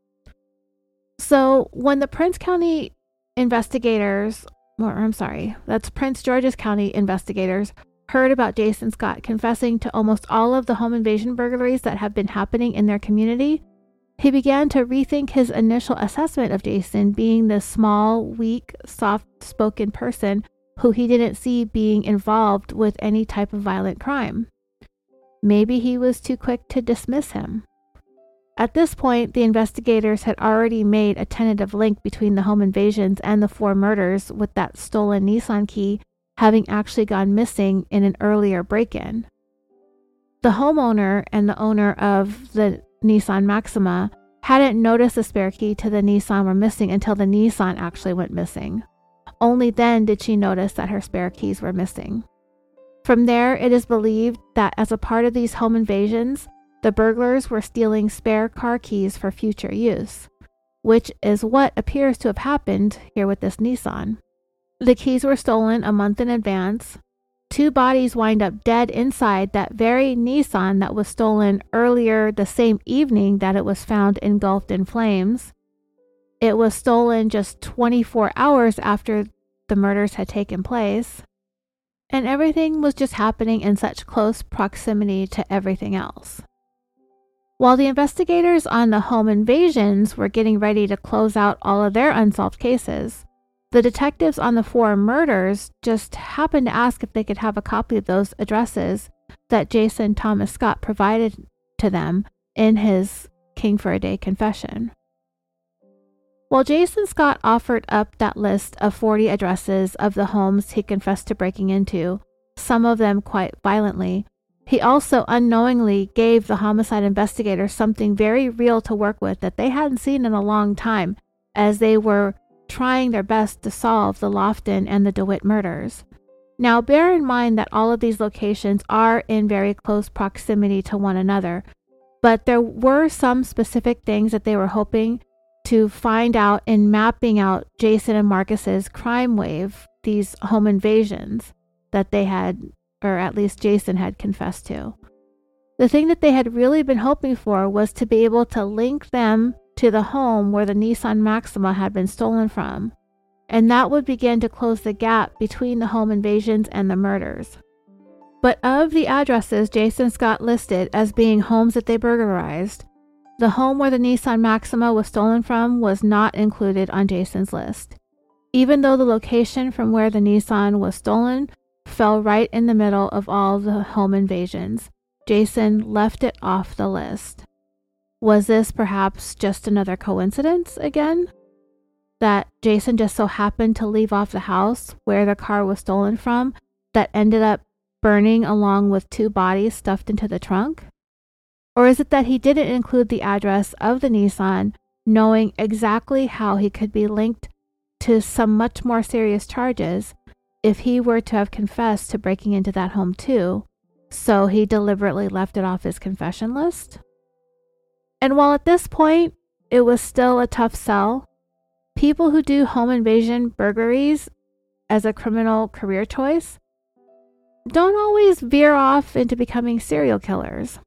So when the Prince County investigators, or I'm sorry, that's Prince George's County investigators, heard about Jason Scott confessing to almost all of the home invasion burglaries that have been happening in their community, he began to rethink his initial assessment of Jason being this small, weak, soft-spoken person who he didn't see being involved with any type of violent crime. Maybe he was too quick to dismiss him. At this point, the investigators had already made a tentative link between the home invasions and the four murders, with that stolen Nissan key having actually gone missing in an earlier break-in. The homeowner and the owner of the Nissan Maxima hadn't noticed the spare key to the Nissan were missing until the Nissan actually went missing. Only then did she notice that her spare keys were missing. From there, it is believed that as a part of these home invasions, the burglars were stealing spare car keys for future use, which is what appears to have happened here with this Nissan. The keys were stolen a month in advance. Two bodies wind up dead inside that very Nissan that was stolen earlier the same evening that it was found engulfed in flames. It was stolen just twenty-four hours after the murders had taken place. And everything was just happening in such close proximity to everything else. While the investigators on the home invasions were getting ready to close out all of their unsolved cases, the detectives on the four murders just happened to ask if they could have a copy of those addresses that Jason Thomas Scott provided to them in his King for a Day confession. While Jason Scott offered up that list of forty addresses of the homes he confessed to breaking into, some of them quite violently, he also unknowingly gave the homicide investigators something very real to work with that they hadn't seen in a long time as they were trying their best to solve the Lofton and the DeWitt murders. Now, bear in mind that all of these locations are in very close proximity to one another, but there were some specific things that they were hoping to find out in mapping out Jason and Marcus's crime wave, these home invasions that they had, or at least Jason had confessed to. The thing that they had really been hoping for was to be able to link them to the home where the Nissan Maxima had been stolen from, and that would begin to close the gap between the home invasions and the murders. But of the addresses Jason Scott listed as being homes that they burglarized, the home where the Nissan Maxima was stolen from was not included on Jason's list, even though the location from where the Nissan was stolen fell right in the middle of all the home invasions. Jason left it off the list. Was this perhaps just another coincidence again? That Jason just so happened to leave off the house where the car was stolen from that ended up burning along with two bodies stuffed into the trunk? Or is it that he didn't include the address of the Nissan, knowing exactly how he could be linked to some much more serious charges if he were to have confessed to breaking into that home too, so he deliberately left it off his confession list? And while at this point it was still a tough sell, people who do home invasion burglaries as a criminal career choice don't always veer off into becoming serial killers.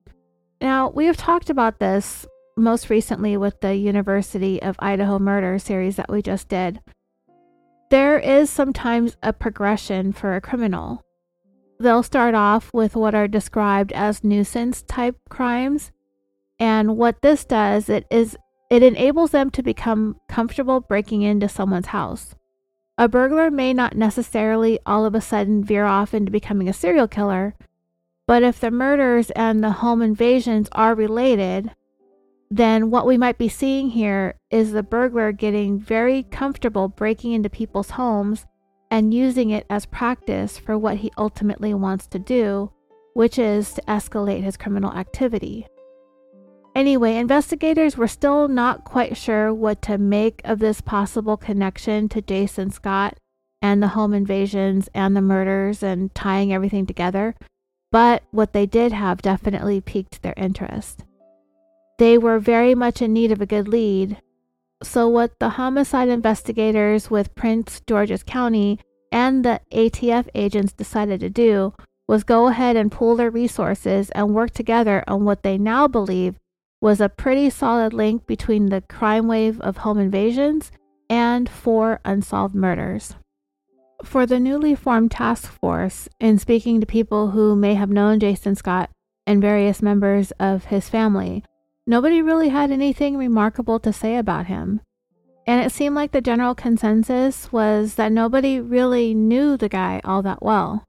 Now, we have talked about this most recently with the University of Idaho murder series that we just did. There is sometimes a progression for a criminal. They'll start off with what are described as nuisance type crimes, and what this does it is it enables them to become comfortable breaking into someone's house. A burglar may not necessarily all of a sudden veer off into becoming a serial killer, but if the murders and the home invasions are related, then what we might be seeing here is the burglar getting very comfortable breaking into people's homes and using it as practice for what he ultimately wants to do, which is to escalate his criminal activity. Anyway, investigators were still not quite sure what to make of this possible connection to Jason Scott and the home invasions and the murders and tying everything together, but what they did have definitely piqued their interest. They were very much in need of a good lead, so what the homicide investigators with Prince George's County and the A T F agents decided to do was go ahead and pool their resources and work together on what they now believe was a pretty solid link between the crime wave of home invasions and four unsolved murders. For the newly formed task force, in speaking to people who may have known Jason Scott and various members of his family, nobody really had anything remarkable to say about him. And it seemed like the general consensus was that nobody really knew the guy all that well.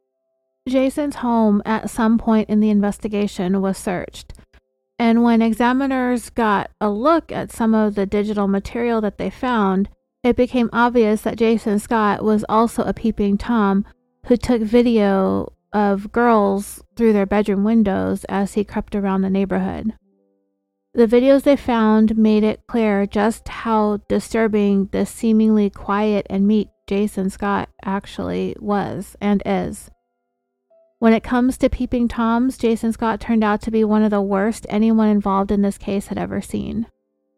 Jason's home at some point in the investigation was searched, and when examiners got a look at some of the digital material that they found, it became obvious that Jason Scott was also a peeping Tom who took video of girls through their bedroom windows as he crept around the neighborhood. The videos they found made it clear just how disturbing this seemingly quiet and meek Jason Scott actually was and is. When it comes to peeping Toms, Jason Scott turned out to be one of the worst anyone involved in this case had ever seen.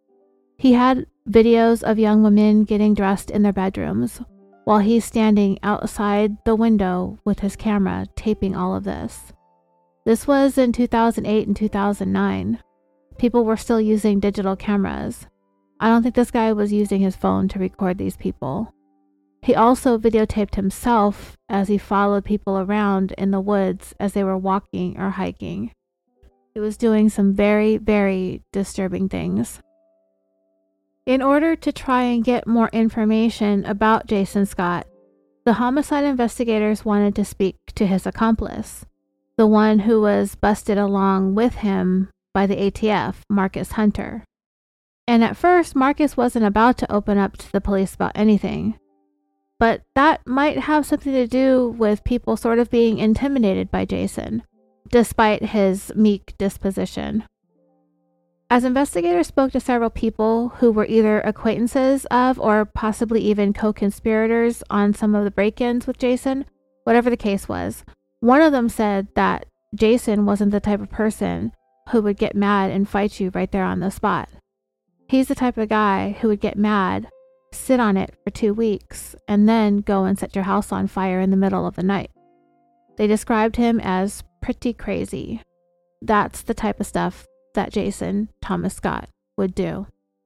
He had videos of young women getting dressed in their bedrooms, while he's standing outside the window with his camera taping all of this. This was in two thousand eight and two thousand nine. People were still using digital cameras. I don't think this guy was using his phone to record these people. He also videotaped himself as he followed people around in the woods as they were walking or hiking. He was doing some very, very disturbing things. In order to try and get more information about Jason Scott, the homicide investigators wanted to speak to his accomplice, the one who was busted along with him by the A T F, Marcus Hunter. And at first, Marcus wasn't about to open up to the police about anything. But that might have something to do with people sort of being intimidated by Jason, despite his meek disposition. As investigators spoke to several people who were either acquaintances of or possibly even co-conspirators on some of the break-ins with Jason, whatever the case was, one of them said that Jason wasn't the type of person who would get mad and fight you right there on the spot. He's the type of guy who would get mad, sit on it for two weeks, and then go and set your house on fire in the middle of the night. They described him as pretty crazy. That's the type of stuff that Jason Thomas Scott would do.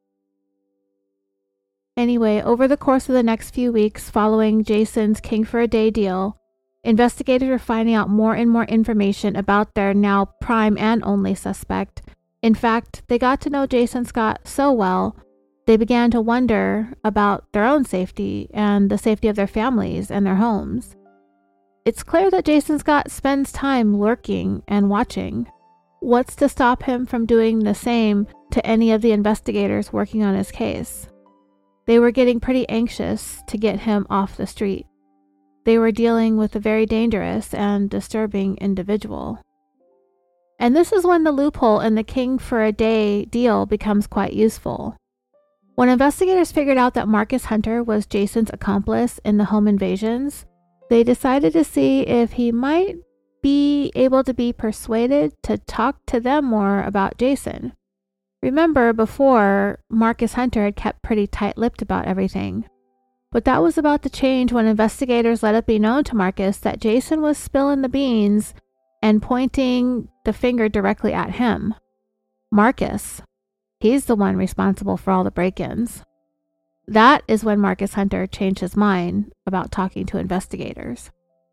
Anyway, over the course of the next few weeks following Jason's King for a Day deal, investigators were finding out more and more information about their now prime and only suspect. In fact, they got to know Jason Scott so well, they began to wonder about their own safety and the safety of their families and their homes. It's clear that Jason Scott spends time lurking and watching. What's to stop him from doing the same to any of the investigators working on his case? They were getting pretty anxious to get him off the street. They were dealing with a very dangerous and disturbing individual. And this is when the loophole in the King for a Day deal becomes quite useful. When investigators figured out that Marcus Hunter was Jason's accomplice in the home invasions, they decided to see if he might be able to be persuaded to talk to them more about Jason. Remember, before, Marcus Hunter had kept pretty tight-lipped about everything. But that was about to change when investigators let it be known to Marcus that Jason was spilling the beans and pointing the finger directly at him. Marcus. He's the one responsible for all the break-ins. That is when Marcus Hunter changed his mind about talking to investigators.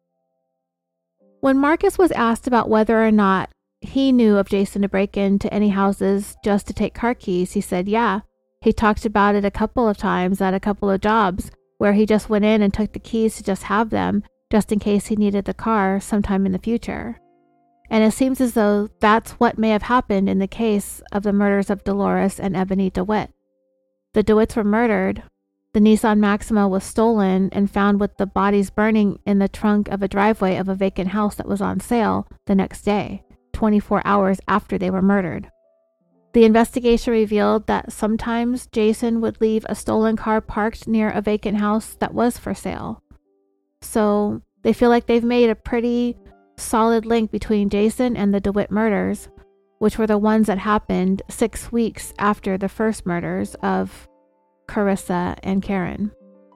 When Marcus was asked about whether or not he knew of Jason to break into any houses just to take car keys, he said, yeah. He talked about it a couple of times at a couple of jobs where he just went in and took the keys to just have them, just in case he needed the car sometime in the future. And it seems as though that's what may have happened in the case of the murders of Dolores and Ebony DeWitt. The DeWitts were murdered. The Nissan Maxima was stolen and found with the bodies burning in the trunk of a driveway of a vacant house that was on sale the next day, twenty-four hours after they were murdered. The investigation revealed that sometimes Jason would leave a stolen car parked near a vacant house that was for sale. So they feel like they've made a pretty solid link between Jason and the DeWitt murders, which were the ones that happened six weeks after the first murders of Carissa and Karen.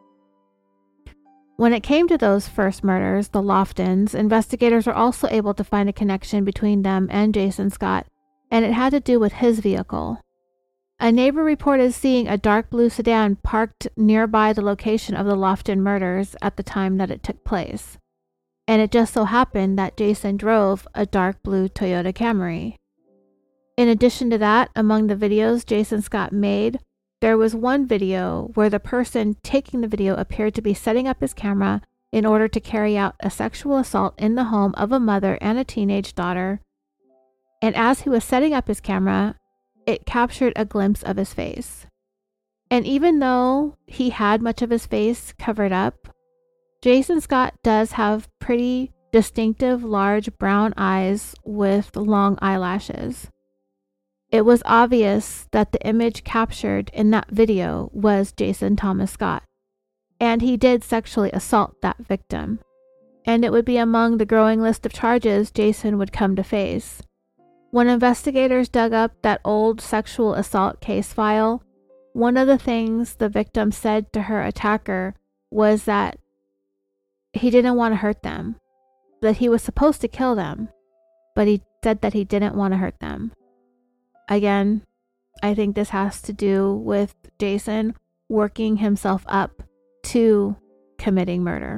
When it came to those first murders, the Loftons, investigators were also able to find a connection between them and Jason Scott, and it had to do with his vehicle. A neighbor reported seeing a dark blue sedan parked nearby the location of the Lofton murders at the time that it took place. And it just so happened that Jason drove a dark blue Toyota Camry. In addition to that, among the videos Jason Scott made, there was one video where the person taking the video appeared to be setting up his camera in order to carry out a sexual assault in the home of a mother and a teenage daughter. And as he was setting up his camera, it captured a glimpse of his face. And even though he had much of his face covered up, Jason Scott does have pretty distinctive large brown eyes with long eyelashes. It was obvious that the image captured in that video was Jason Thomas Scott, and he did sexually assault that victim. And it would be among the growing list of charges Jason would come to face. When investigators dug up that old sexual assault case file, one of the things the victim said to her attacker was that he didn't want to hurt them, that he was supposed to kill them, but he said that he didn't want to hurt them. Again, I think this has to do with Jason working himself up to committing murder.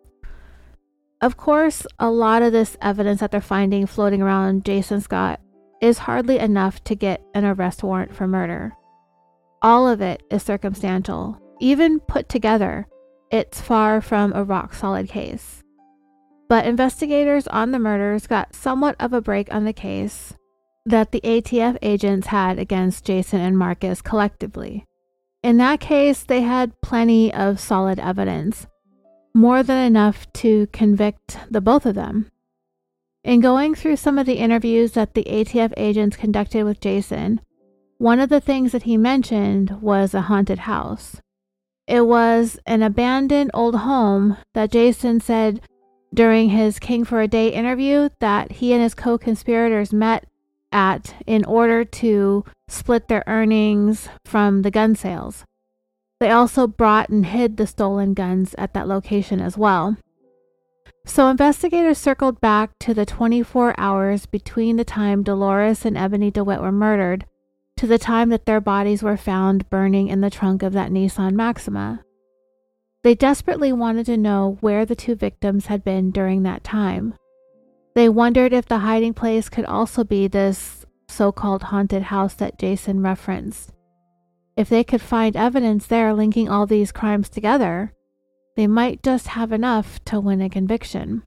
Of course, a lot of this evidence that they're finding floating around Jason Scott is hardly enough to get an arrest warrant for murder. All of it is circumstantial. Even put together, it's far from a rock-solid case. But investigators on the murders got somewhat of a break on the case that the A T F agents had against Jason and Marcus collectively. In that case, they had plenty of solid evidence, more than enough to convict the both of them. In going through some of the interviews that the A T F agents conducted with Jason, one of the things that he mentioned was a haunted house. It was an abandoned old home that Jason said during his King for a Day interview that he and his co-conspirators met at in order to split their earnings from the gun sales. They also brought and hid the stolen guns at that location as well. So investigators circled back to the twenty-four hours between the time Dolores and Ebony DeWitt were murdered to the time that their bodies were found burning in the trunk of that Nissan Maxima. They desperately wanted to know where the two victims had been during that time. They wondered if the hiding place could also be this so-called haunted house that Jason referenced. If they could find evidence there linking all these crimes together, they might just have enough to win a conviction.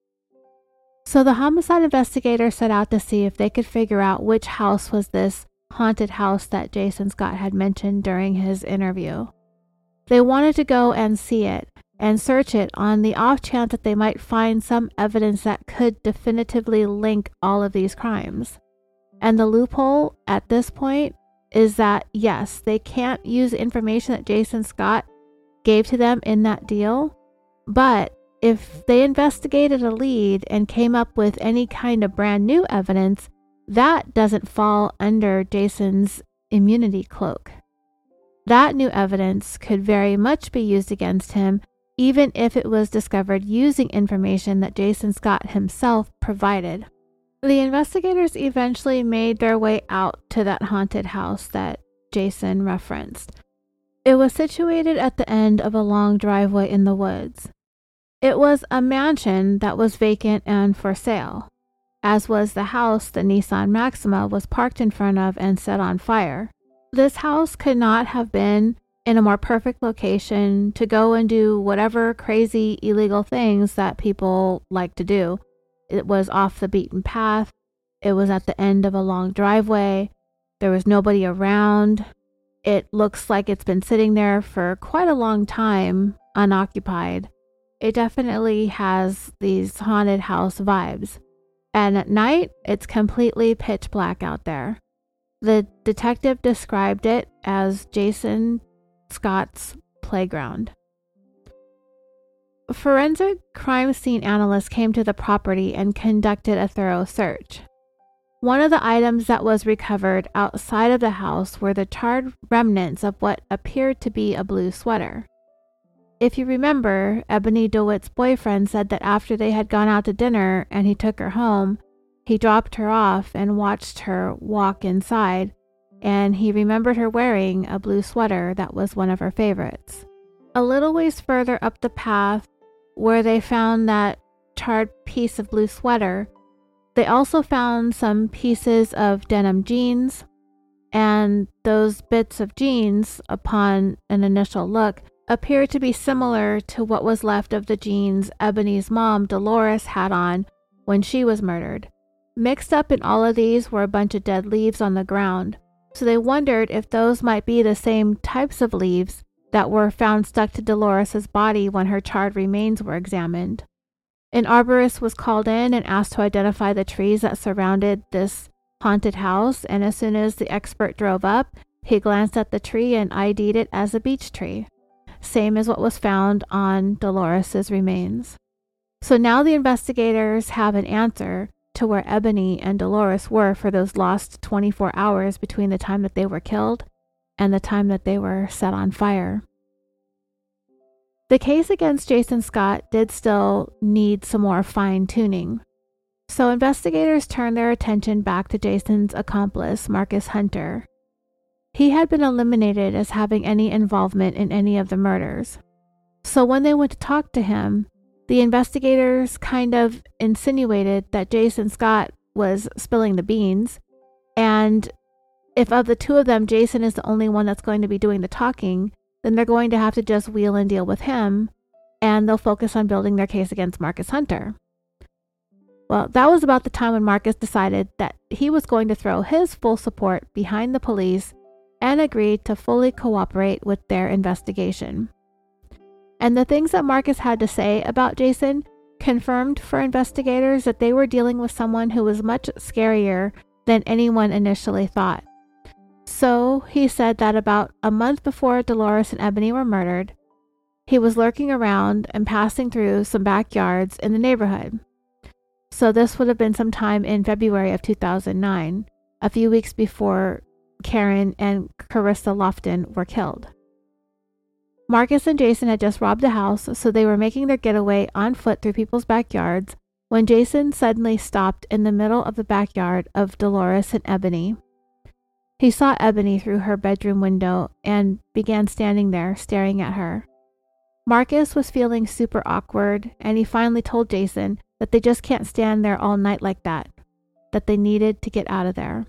So the homicide investigator set out to see if they could figure out which house was this haunted house that Jason Scott had mentioned during his interview. They wanted to go and see it and search it on the off chance that they might find some evidence that could definitively link all of these crimes. And the loophole at this point is that, yes, they can't use information that Jason Scott gave to them in that deal, but if they investigated a lead and came up with any kind of brand new evidence, that doesn't fall under Jason's immunity cloak. That new evidence could very much be used against him, even if it was discovered using information that Jason Scott himself provided. The investigators eventually made their way out to that haunted house that Jason referenced. It was situated at the end of a long driveway in the woods. It was a mansion that was vacant and for sale, as was the house the Nissan Maxima was parked in front of and set on fire. This house could not have been in a more perfect location to go and do whatever crazy illegal things that people like to do. It was off the beaten path. It was at the end of a long driveway. There was nobody around. It looks like it's been sitting there for quite a long time, unoccupied. It definitely has these haunted house vibes. And at night, it's completely pitch black out there. The detective described it as Jason Scott's playground. Forensic crime scene analysts came to the property and conducted a thorough search. One of the items that was recovered outside of the house were the charred remnants of what appeared to be a blue sweater. If you remember, Ebony DeWitt's boyfriend said that after they had gone out to dinner and he took her home, he dropped her off and watched her walk inside, and he remembered her wearing a blue sweater that was one of her favorites. A little ways further up the path, where they found that charred piece of blue sweater, they also found some pieces of denim jeans, and those bits of jeans, upon an initial look, appeared to be similar to what was left of the jeans Ebony's mom, Dolores, had on when she was murdered. Mixed up in all of these were a bunch of dead leaves on the ground, so they wondered if those might be the same types of leaves that were found stuck to Dolores's body when her charred remains were examined. An arborist was called in and asked to identify the trees that surrounded this haunted house, and as soon as the expert drove up, he glanced at the tree and I D'd it as a beech tree, same as what was found on Dolores's remains. So now the investigators have an answer to where Ebony and Dolores were for those lost twenty-four hours between the time that they were killed and the time that they were set on fire. The case against Jason Scott did still need some more fine-tuning. So investigators turned their attention back to Jason's accomplice, Marcus Hunter. He had been eliminated as having any involvement in any of the murders. So when they went to talk to him, the investigators kind of insinuated that Jason Scott was spilling the beans And if of the two of them, Jason is the only one that's going to be doing the talking, then they're going to have to just wheel and deal with him, and they'll focus on building their case against Marcus Hunter. Well, that was about the time when Marcus decided that he was going to throw his full support behind the police and agreed to fully cooperate with their investigation. And the things that Marcus had to say about Jason confirmed for investigators that they were dealing with someone who was much scarier than anyone initially thought. So he said that about a month before Dolores and Ebony were murdered, he was lurking around and passing through some backyards in the neighborhood. So this would have been sometime in February of two thousand nine, a few weeks before Karen and Carissa Lofton were killed. Marcus and Jason had just robbed a house, so they were making their getaway on foot through people's backyards when Jason suddenly stopped in the middle of the backyard of Dolores and Ebony. He saw Ebony through her bedroom window and began standing there staring at her. Marcus was feeling super awkward, and he finally told Jason that they just can't stand there all night like that, that they needed to get out of there.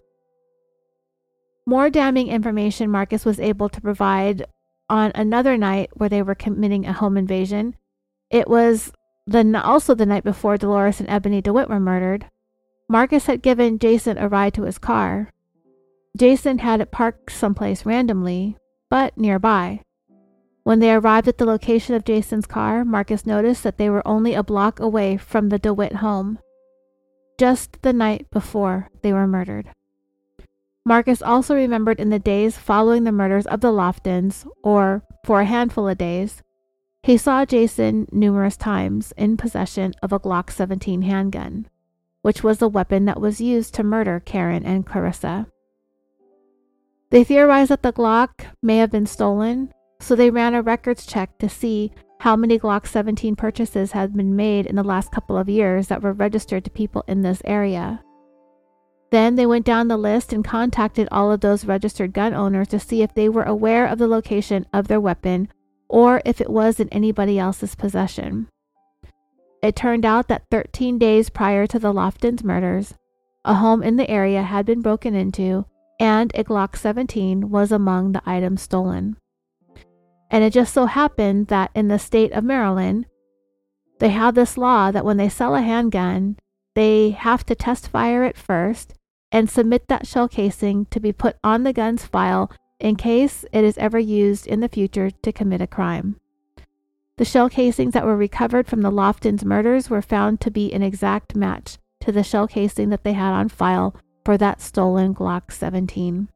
More damning information Marcus was able to provide on another night where they were committing a home invasion. It was the, also the night before Dolores and Ebony DeWitt were murdered. Marcus had given Jason a ride to his car. Jason had it parked someplace randomly, but nearby. When they arrived at the location of Jason's car, Marcus noticed that they were only a block away from the DeWitt home, just the night before they were murdered. Marcus also remembered in the days following the murders of the Loftons, or for a handful of days, he saw Jason numerous times in possession of a Glock seventeen handgun, which was the weapon that was used to murder Karen and Carissa. They theorized that the Glock may have been stolen, so they ran a records check to see how many Glock seventeen purchases had been made in the last couple of years that were registered to people in this area. Then they went down the list and contacted all of those registered gun owners to see if they were aware of the location of their weapon or if it was in anybody else's possession. It turned out that thirteen days prior to the Loftons murders, a home in the area had been broken into and a Glock seventeen was among the items stolen. And it just so happened that in the state of Maryland, they have this law that when they sell a handgun, they have to test fire it first and submit that shell casing to be put on the gun's file in case it is ever used in the future to commit a crime. The shell casings that were recovered from the Loftons murders were found to be an exact match to the shell casing that they had on file for that stolen Glock seventeen.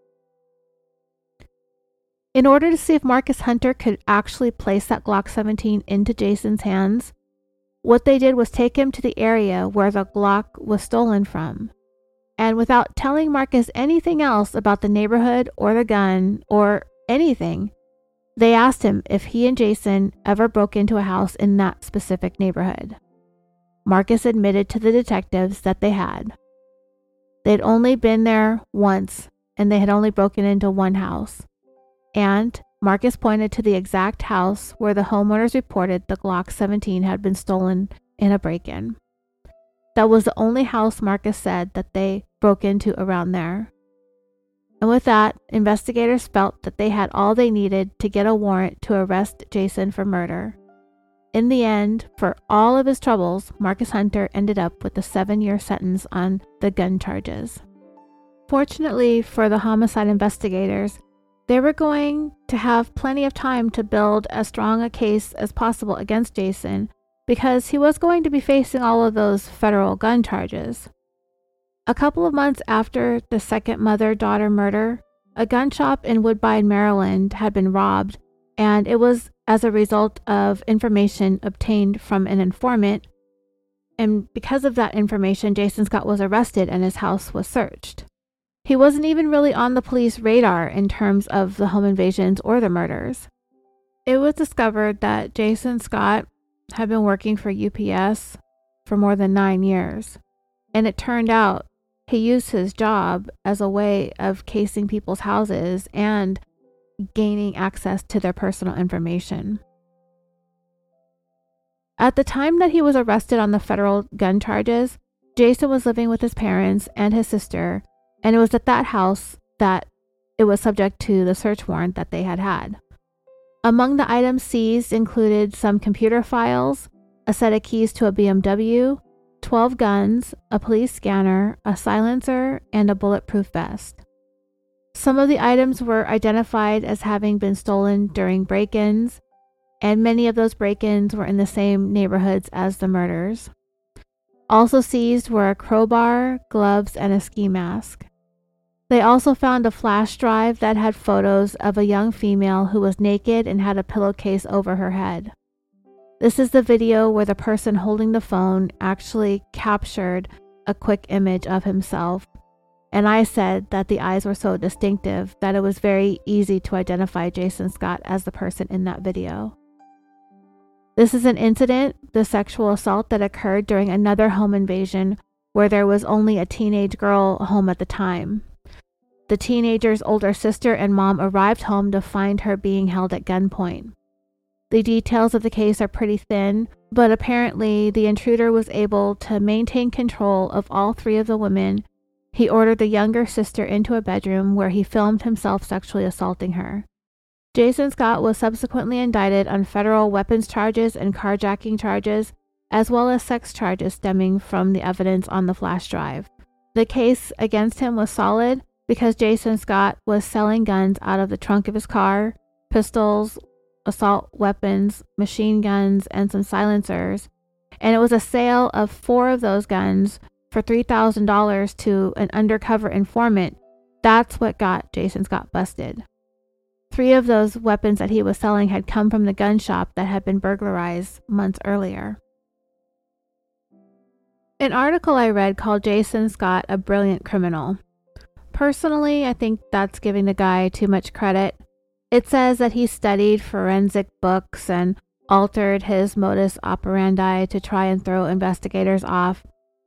In order to see if Marcus Hunter could actually place that Glock seventeen into Jason's hands, what they did was take him to the area where the Glock was stolen from. And without telling Marcus anything else about the neighborhood or the gun or anything, they asked him if he and Jason ever broke into a house in that specific neighborhood. Marcus admitted to the detectives that they had. They'd only been there once, and they had only broken into one house. And Marcus pointed to the exact house where the homeowners reported the Glock seventeen had been stolen in a break-in. That was the only house Marcus said that they broke into around there. And with that, investigators felt that they had all they needed to get a warrant to arrest Jason for murder. In the end, for all of his troubles, Marcus Hunter ended up with a seven-year sentence on the gun charges. Fortunately for the homicide investigators, they were going to have plenty of time to build as strong a case as possible against Jason because he was going to be facing all of those federal gun charges. A couple of months after the second mother-daughter murder, a gun shop in Woodbine, Maryland had been robbed, and it was as a result of information obtained from an informant. And because of that information, Jason Scott was arrested and his house was searched. He wasn't even really on the police radar in terms of the home invasions or the murders. It was discovered that Jason Scott had been working for U P S for more than nine years. And it turned out he used his job as a way of casing people's houses and gaining access to their personal information. At the time that he was arrested on the federal gun charges, Jason was living with his parents and his sister, and it was at that house that it was subject to the search warrant that they had had. Among the items seized included some computer files, a set of keys to a B M W, twelve guns, a police scanner, a silencer, and a bulletproof vest. Some of the items were identified as having been stolen during break-ins, and many of those break-ins were in the same neighborhoods as the murders. Also seized were a crowbar, gloves, and a ski mask. They also found a flash drive that had photos of a young female who was naked and had a pillowcase over her head. This is the video where the person holding the phone actually captured a quick image of himself, and I said that the eyes were so distinctive that it was very easy to identify Jason Scott as the person in that video. This is an incident, the sexual assault that occurred during another home invasion where there was only a teenage girl home at the time. The teenager's older sister and mom arrived home to find her being held at gunpoint. The details of the case are pretty thin, but apparently the intruder was able to maintain control of all three of the women. He ordered the younger sister into a bedroom where he filmed himself sexually assaulting her. Jason Scott was subsequently indicted on federal weapons charges and carjacking charges, as well as sex charges stemming from the evidence on the flash drive. The case against him was solid because Jason Scott was selling guns out of the trunk of his car, pistols, assault weapons, machine guns, and some silencers, and it was a sale of four of those guns for three thousand dollars to an undercover informant. That's what got Jason Scott busted. Three of those weapons that he was selling had come from the gun shop that had been burglarized months earlier. An article I read called Jason Scott a brilliant criminal. Personally, I think that's giving the guy too much credit. It says that he studied forensic books and altered his modus operandi to try and throw investigators off.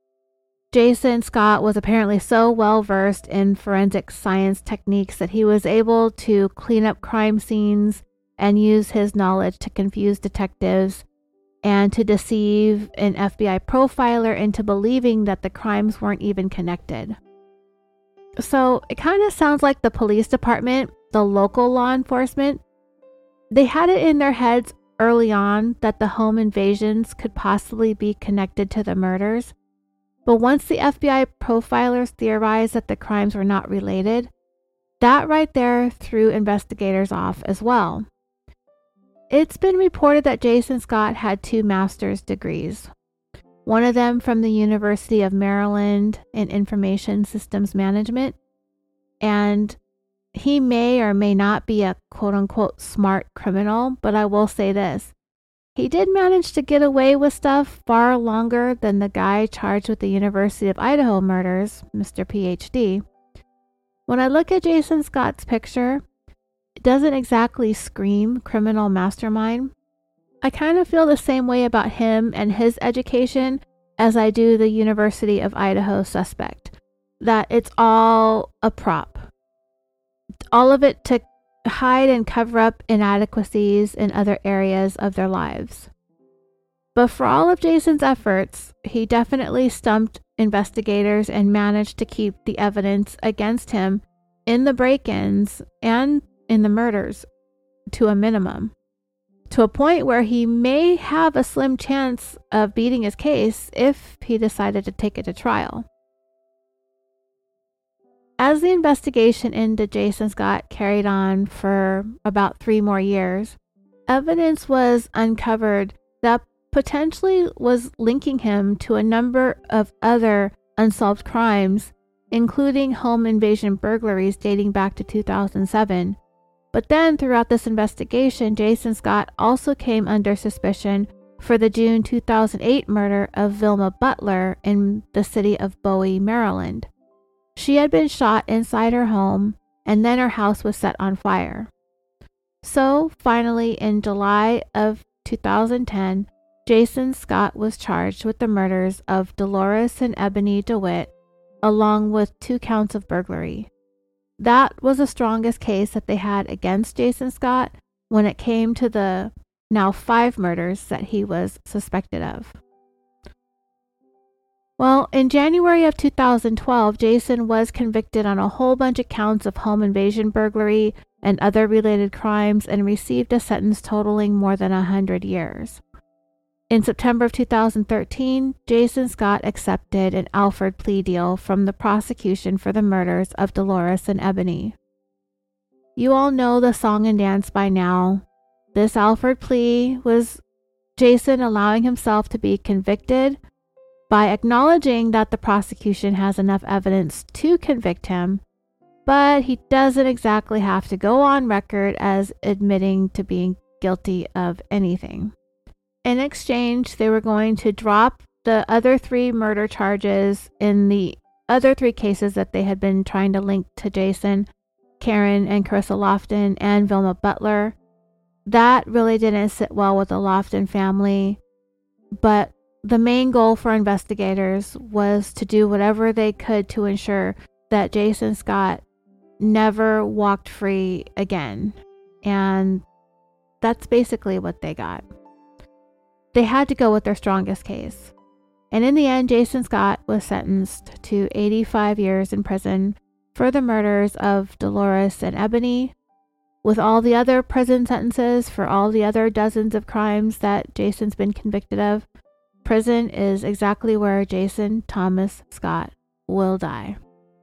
Jason Scott was apparently so well versed in forensic science techniques that he was able to clean up crime scenes and use his knowledge to confuse detectives and to deceive an F B I profiler into believing that the crimes weren't even connected. So it kind of sounds like the police department, the local law enforcement, they had it in their heads early on that the home invasions could possibly be connected to the murders. But once the F B I profilers theorized that the crimes were not related, that right there threw investigators off as well. It's been reported that Jason Scott had two master's degrees, one of them from the University of Maryland in Information Systems Management, and he may or may not be a quote-unquote smart criminal, but I will say this. He did manage to get away with stuff far longer than the guy charged with the University of Idaho murders, Mister P H D. When I look at Jason Scott's picture, it doesn't exactly scream criminal mastermind. I kind of feel the same way about him and his education as I do the University of Idaho suspect, that it's all a prop. All of it to hide and cover up inadequacies in other areas of their lives. But for all of Jason's efforts, he definitely stumped investigators and managed to keep the evidence against him in the break-ins and in the murders to a minimum, to a point where he may have a slim chance of beating his case if he decided to take it to trial. As the investigation into Jason Scott carried on for about three more years, evidence was uncovered that potentially was linking him to a number of other unsolved crimes, including home invasion burglaries dating back to two thousand seven. But then throughout this investigation, Jason Scott also came under suspicion for the June two thousand eight murder of Vilma Butler in the city of Bowie, Maryland. She had been shot inside her home, and then her house was set on fire. So, finally, in July of two thousand ten, Jason Scott was charged with the murders of Dolores and Ebony DeWitt, along with two counts of burglary. That was the strongest case that they had against Jason Scott when it came to the now five murders that he was suspected of. Well, in January of two thousand twelve, Jason was convicted on a whole bunch of counts of home invasion burglary and other related crimes and received a sentence totaling more than one hundred years. In September of two thousand thirteen, Jason Scott accepted an Alford plea deal from the prosecution for the murders of Dolores and Ebony. You all know the song and dance by now. This Alford plea was Jason allowing himself to be convicted by acknowledging that the prosecution has enough evidence to convict him, but he doesn't exactly have to go on record as admitting to being guilty of anything. In exchange, they were going to drop the other three murder charges in the other three cases that they had been trying to link to Jason, Karen and Carissa Lofton and Vilma Butler. That really didn't sit well with the Lofton family, but the main goal for investigators was to do whatever they could to ensure that Jason Scott never walked free again. And that's basically what they got. They had to go with their strongest case. And in the end, Jason Scott was sentenced to eighty-five years in prison for the murders of Dolores and Ebony, with all the other prison sentences for all the other dozens of crimes that Jason's been convicted of. Prison is exactly where Jason Thomas Scott will die.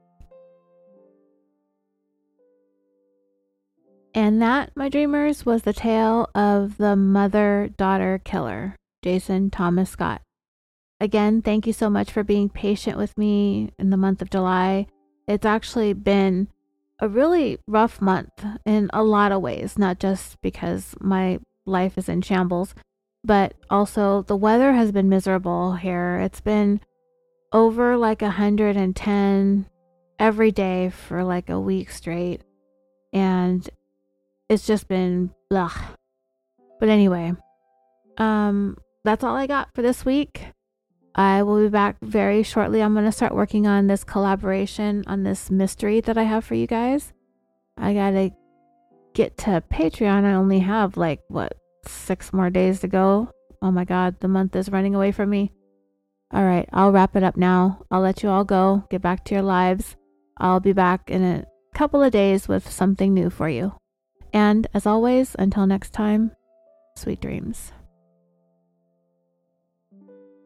And that, my dreamers, was the tale of the mother-daughter killer, Jason Thomas Scott. Again, thank you so much for being patient with me in the month of July. It's actually been a really rough month in a lot of ways, not just because my life is in shambles, but also the weather has been miserable here. It's been over like one hundred ten every day for like a week straight. And it's just been blah. But anyway, um, that's all I got for this week. I will be back very shortly. I'm going to start working on this collaboration on this mystery that I have for you guys. I got to get to Patreon. I only have like, what, six more days to go. Oh my God, the month is running away from me. All right, I'll wrap it up now. I'll let you all go. Get back to your lives. I'll be back in a couple of days with something new for you. And as always, until next time, sweet dreams.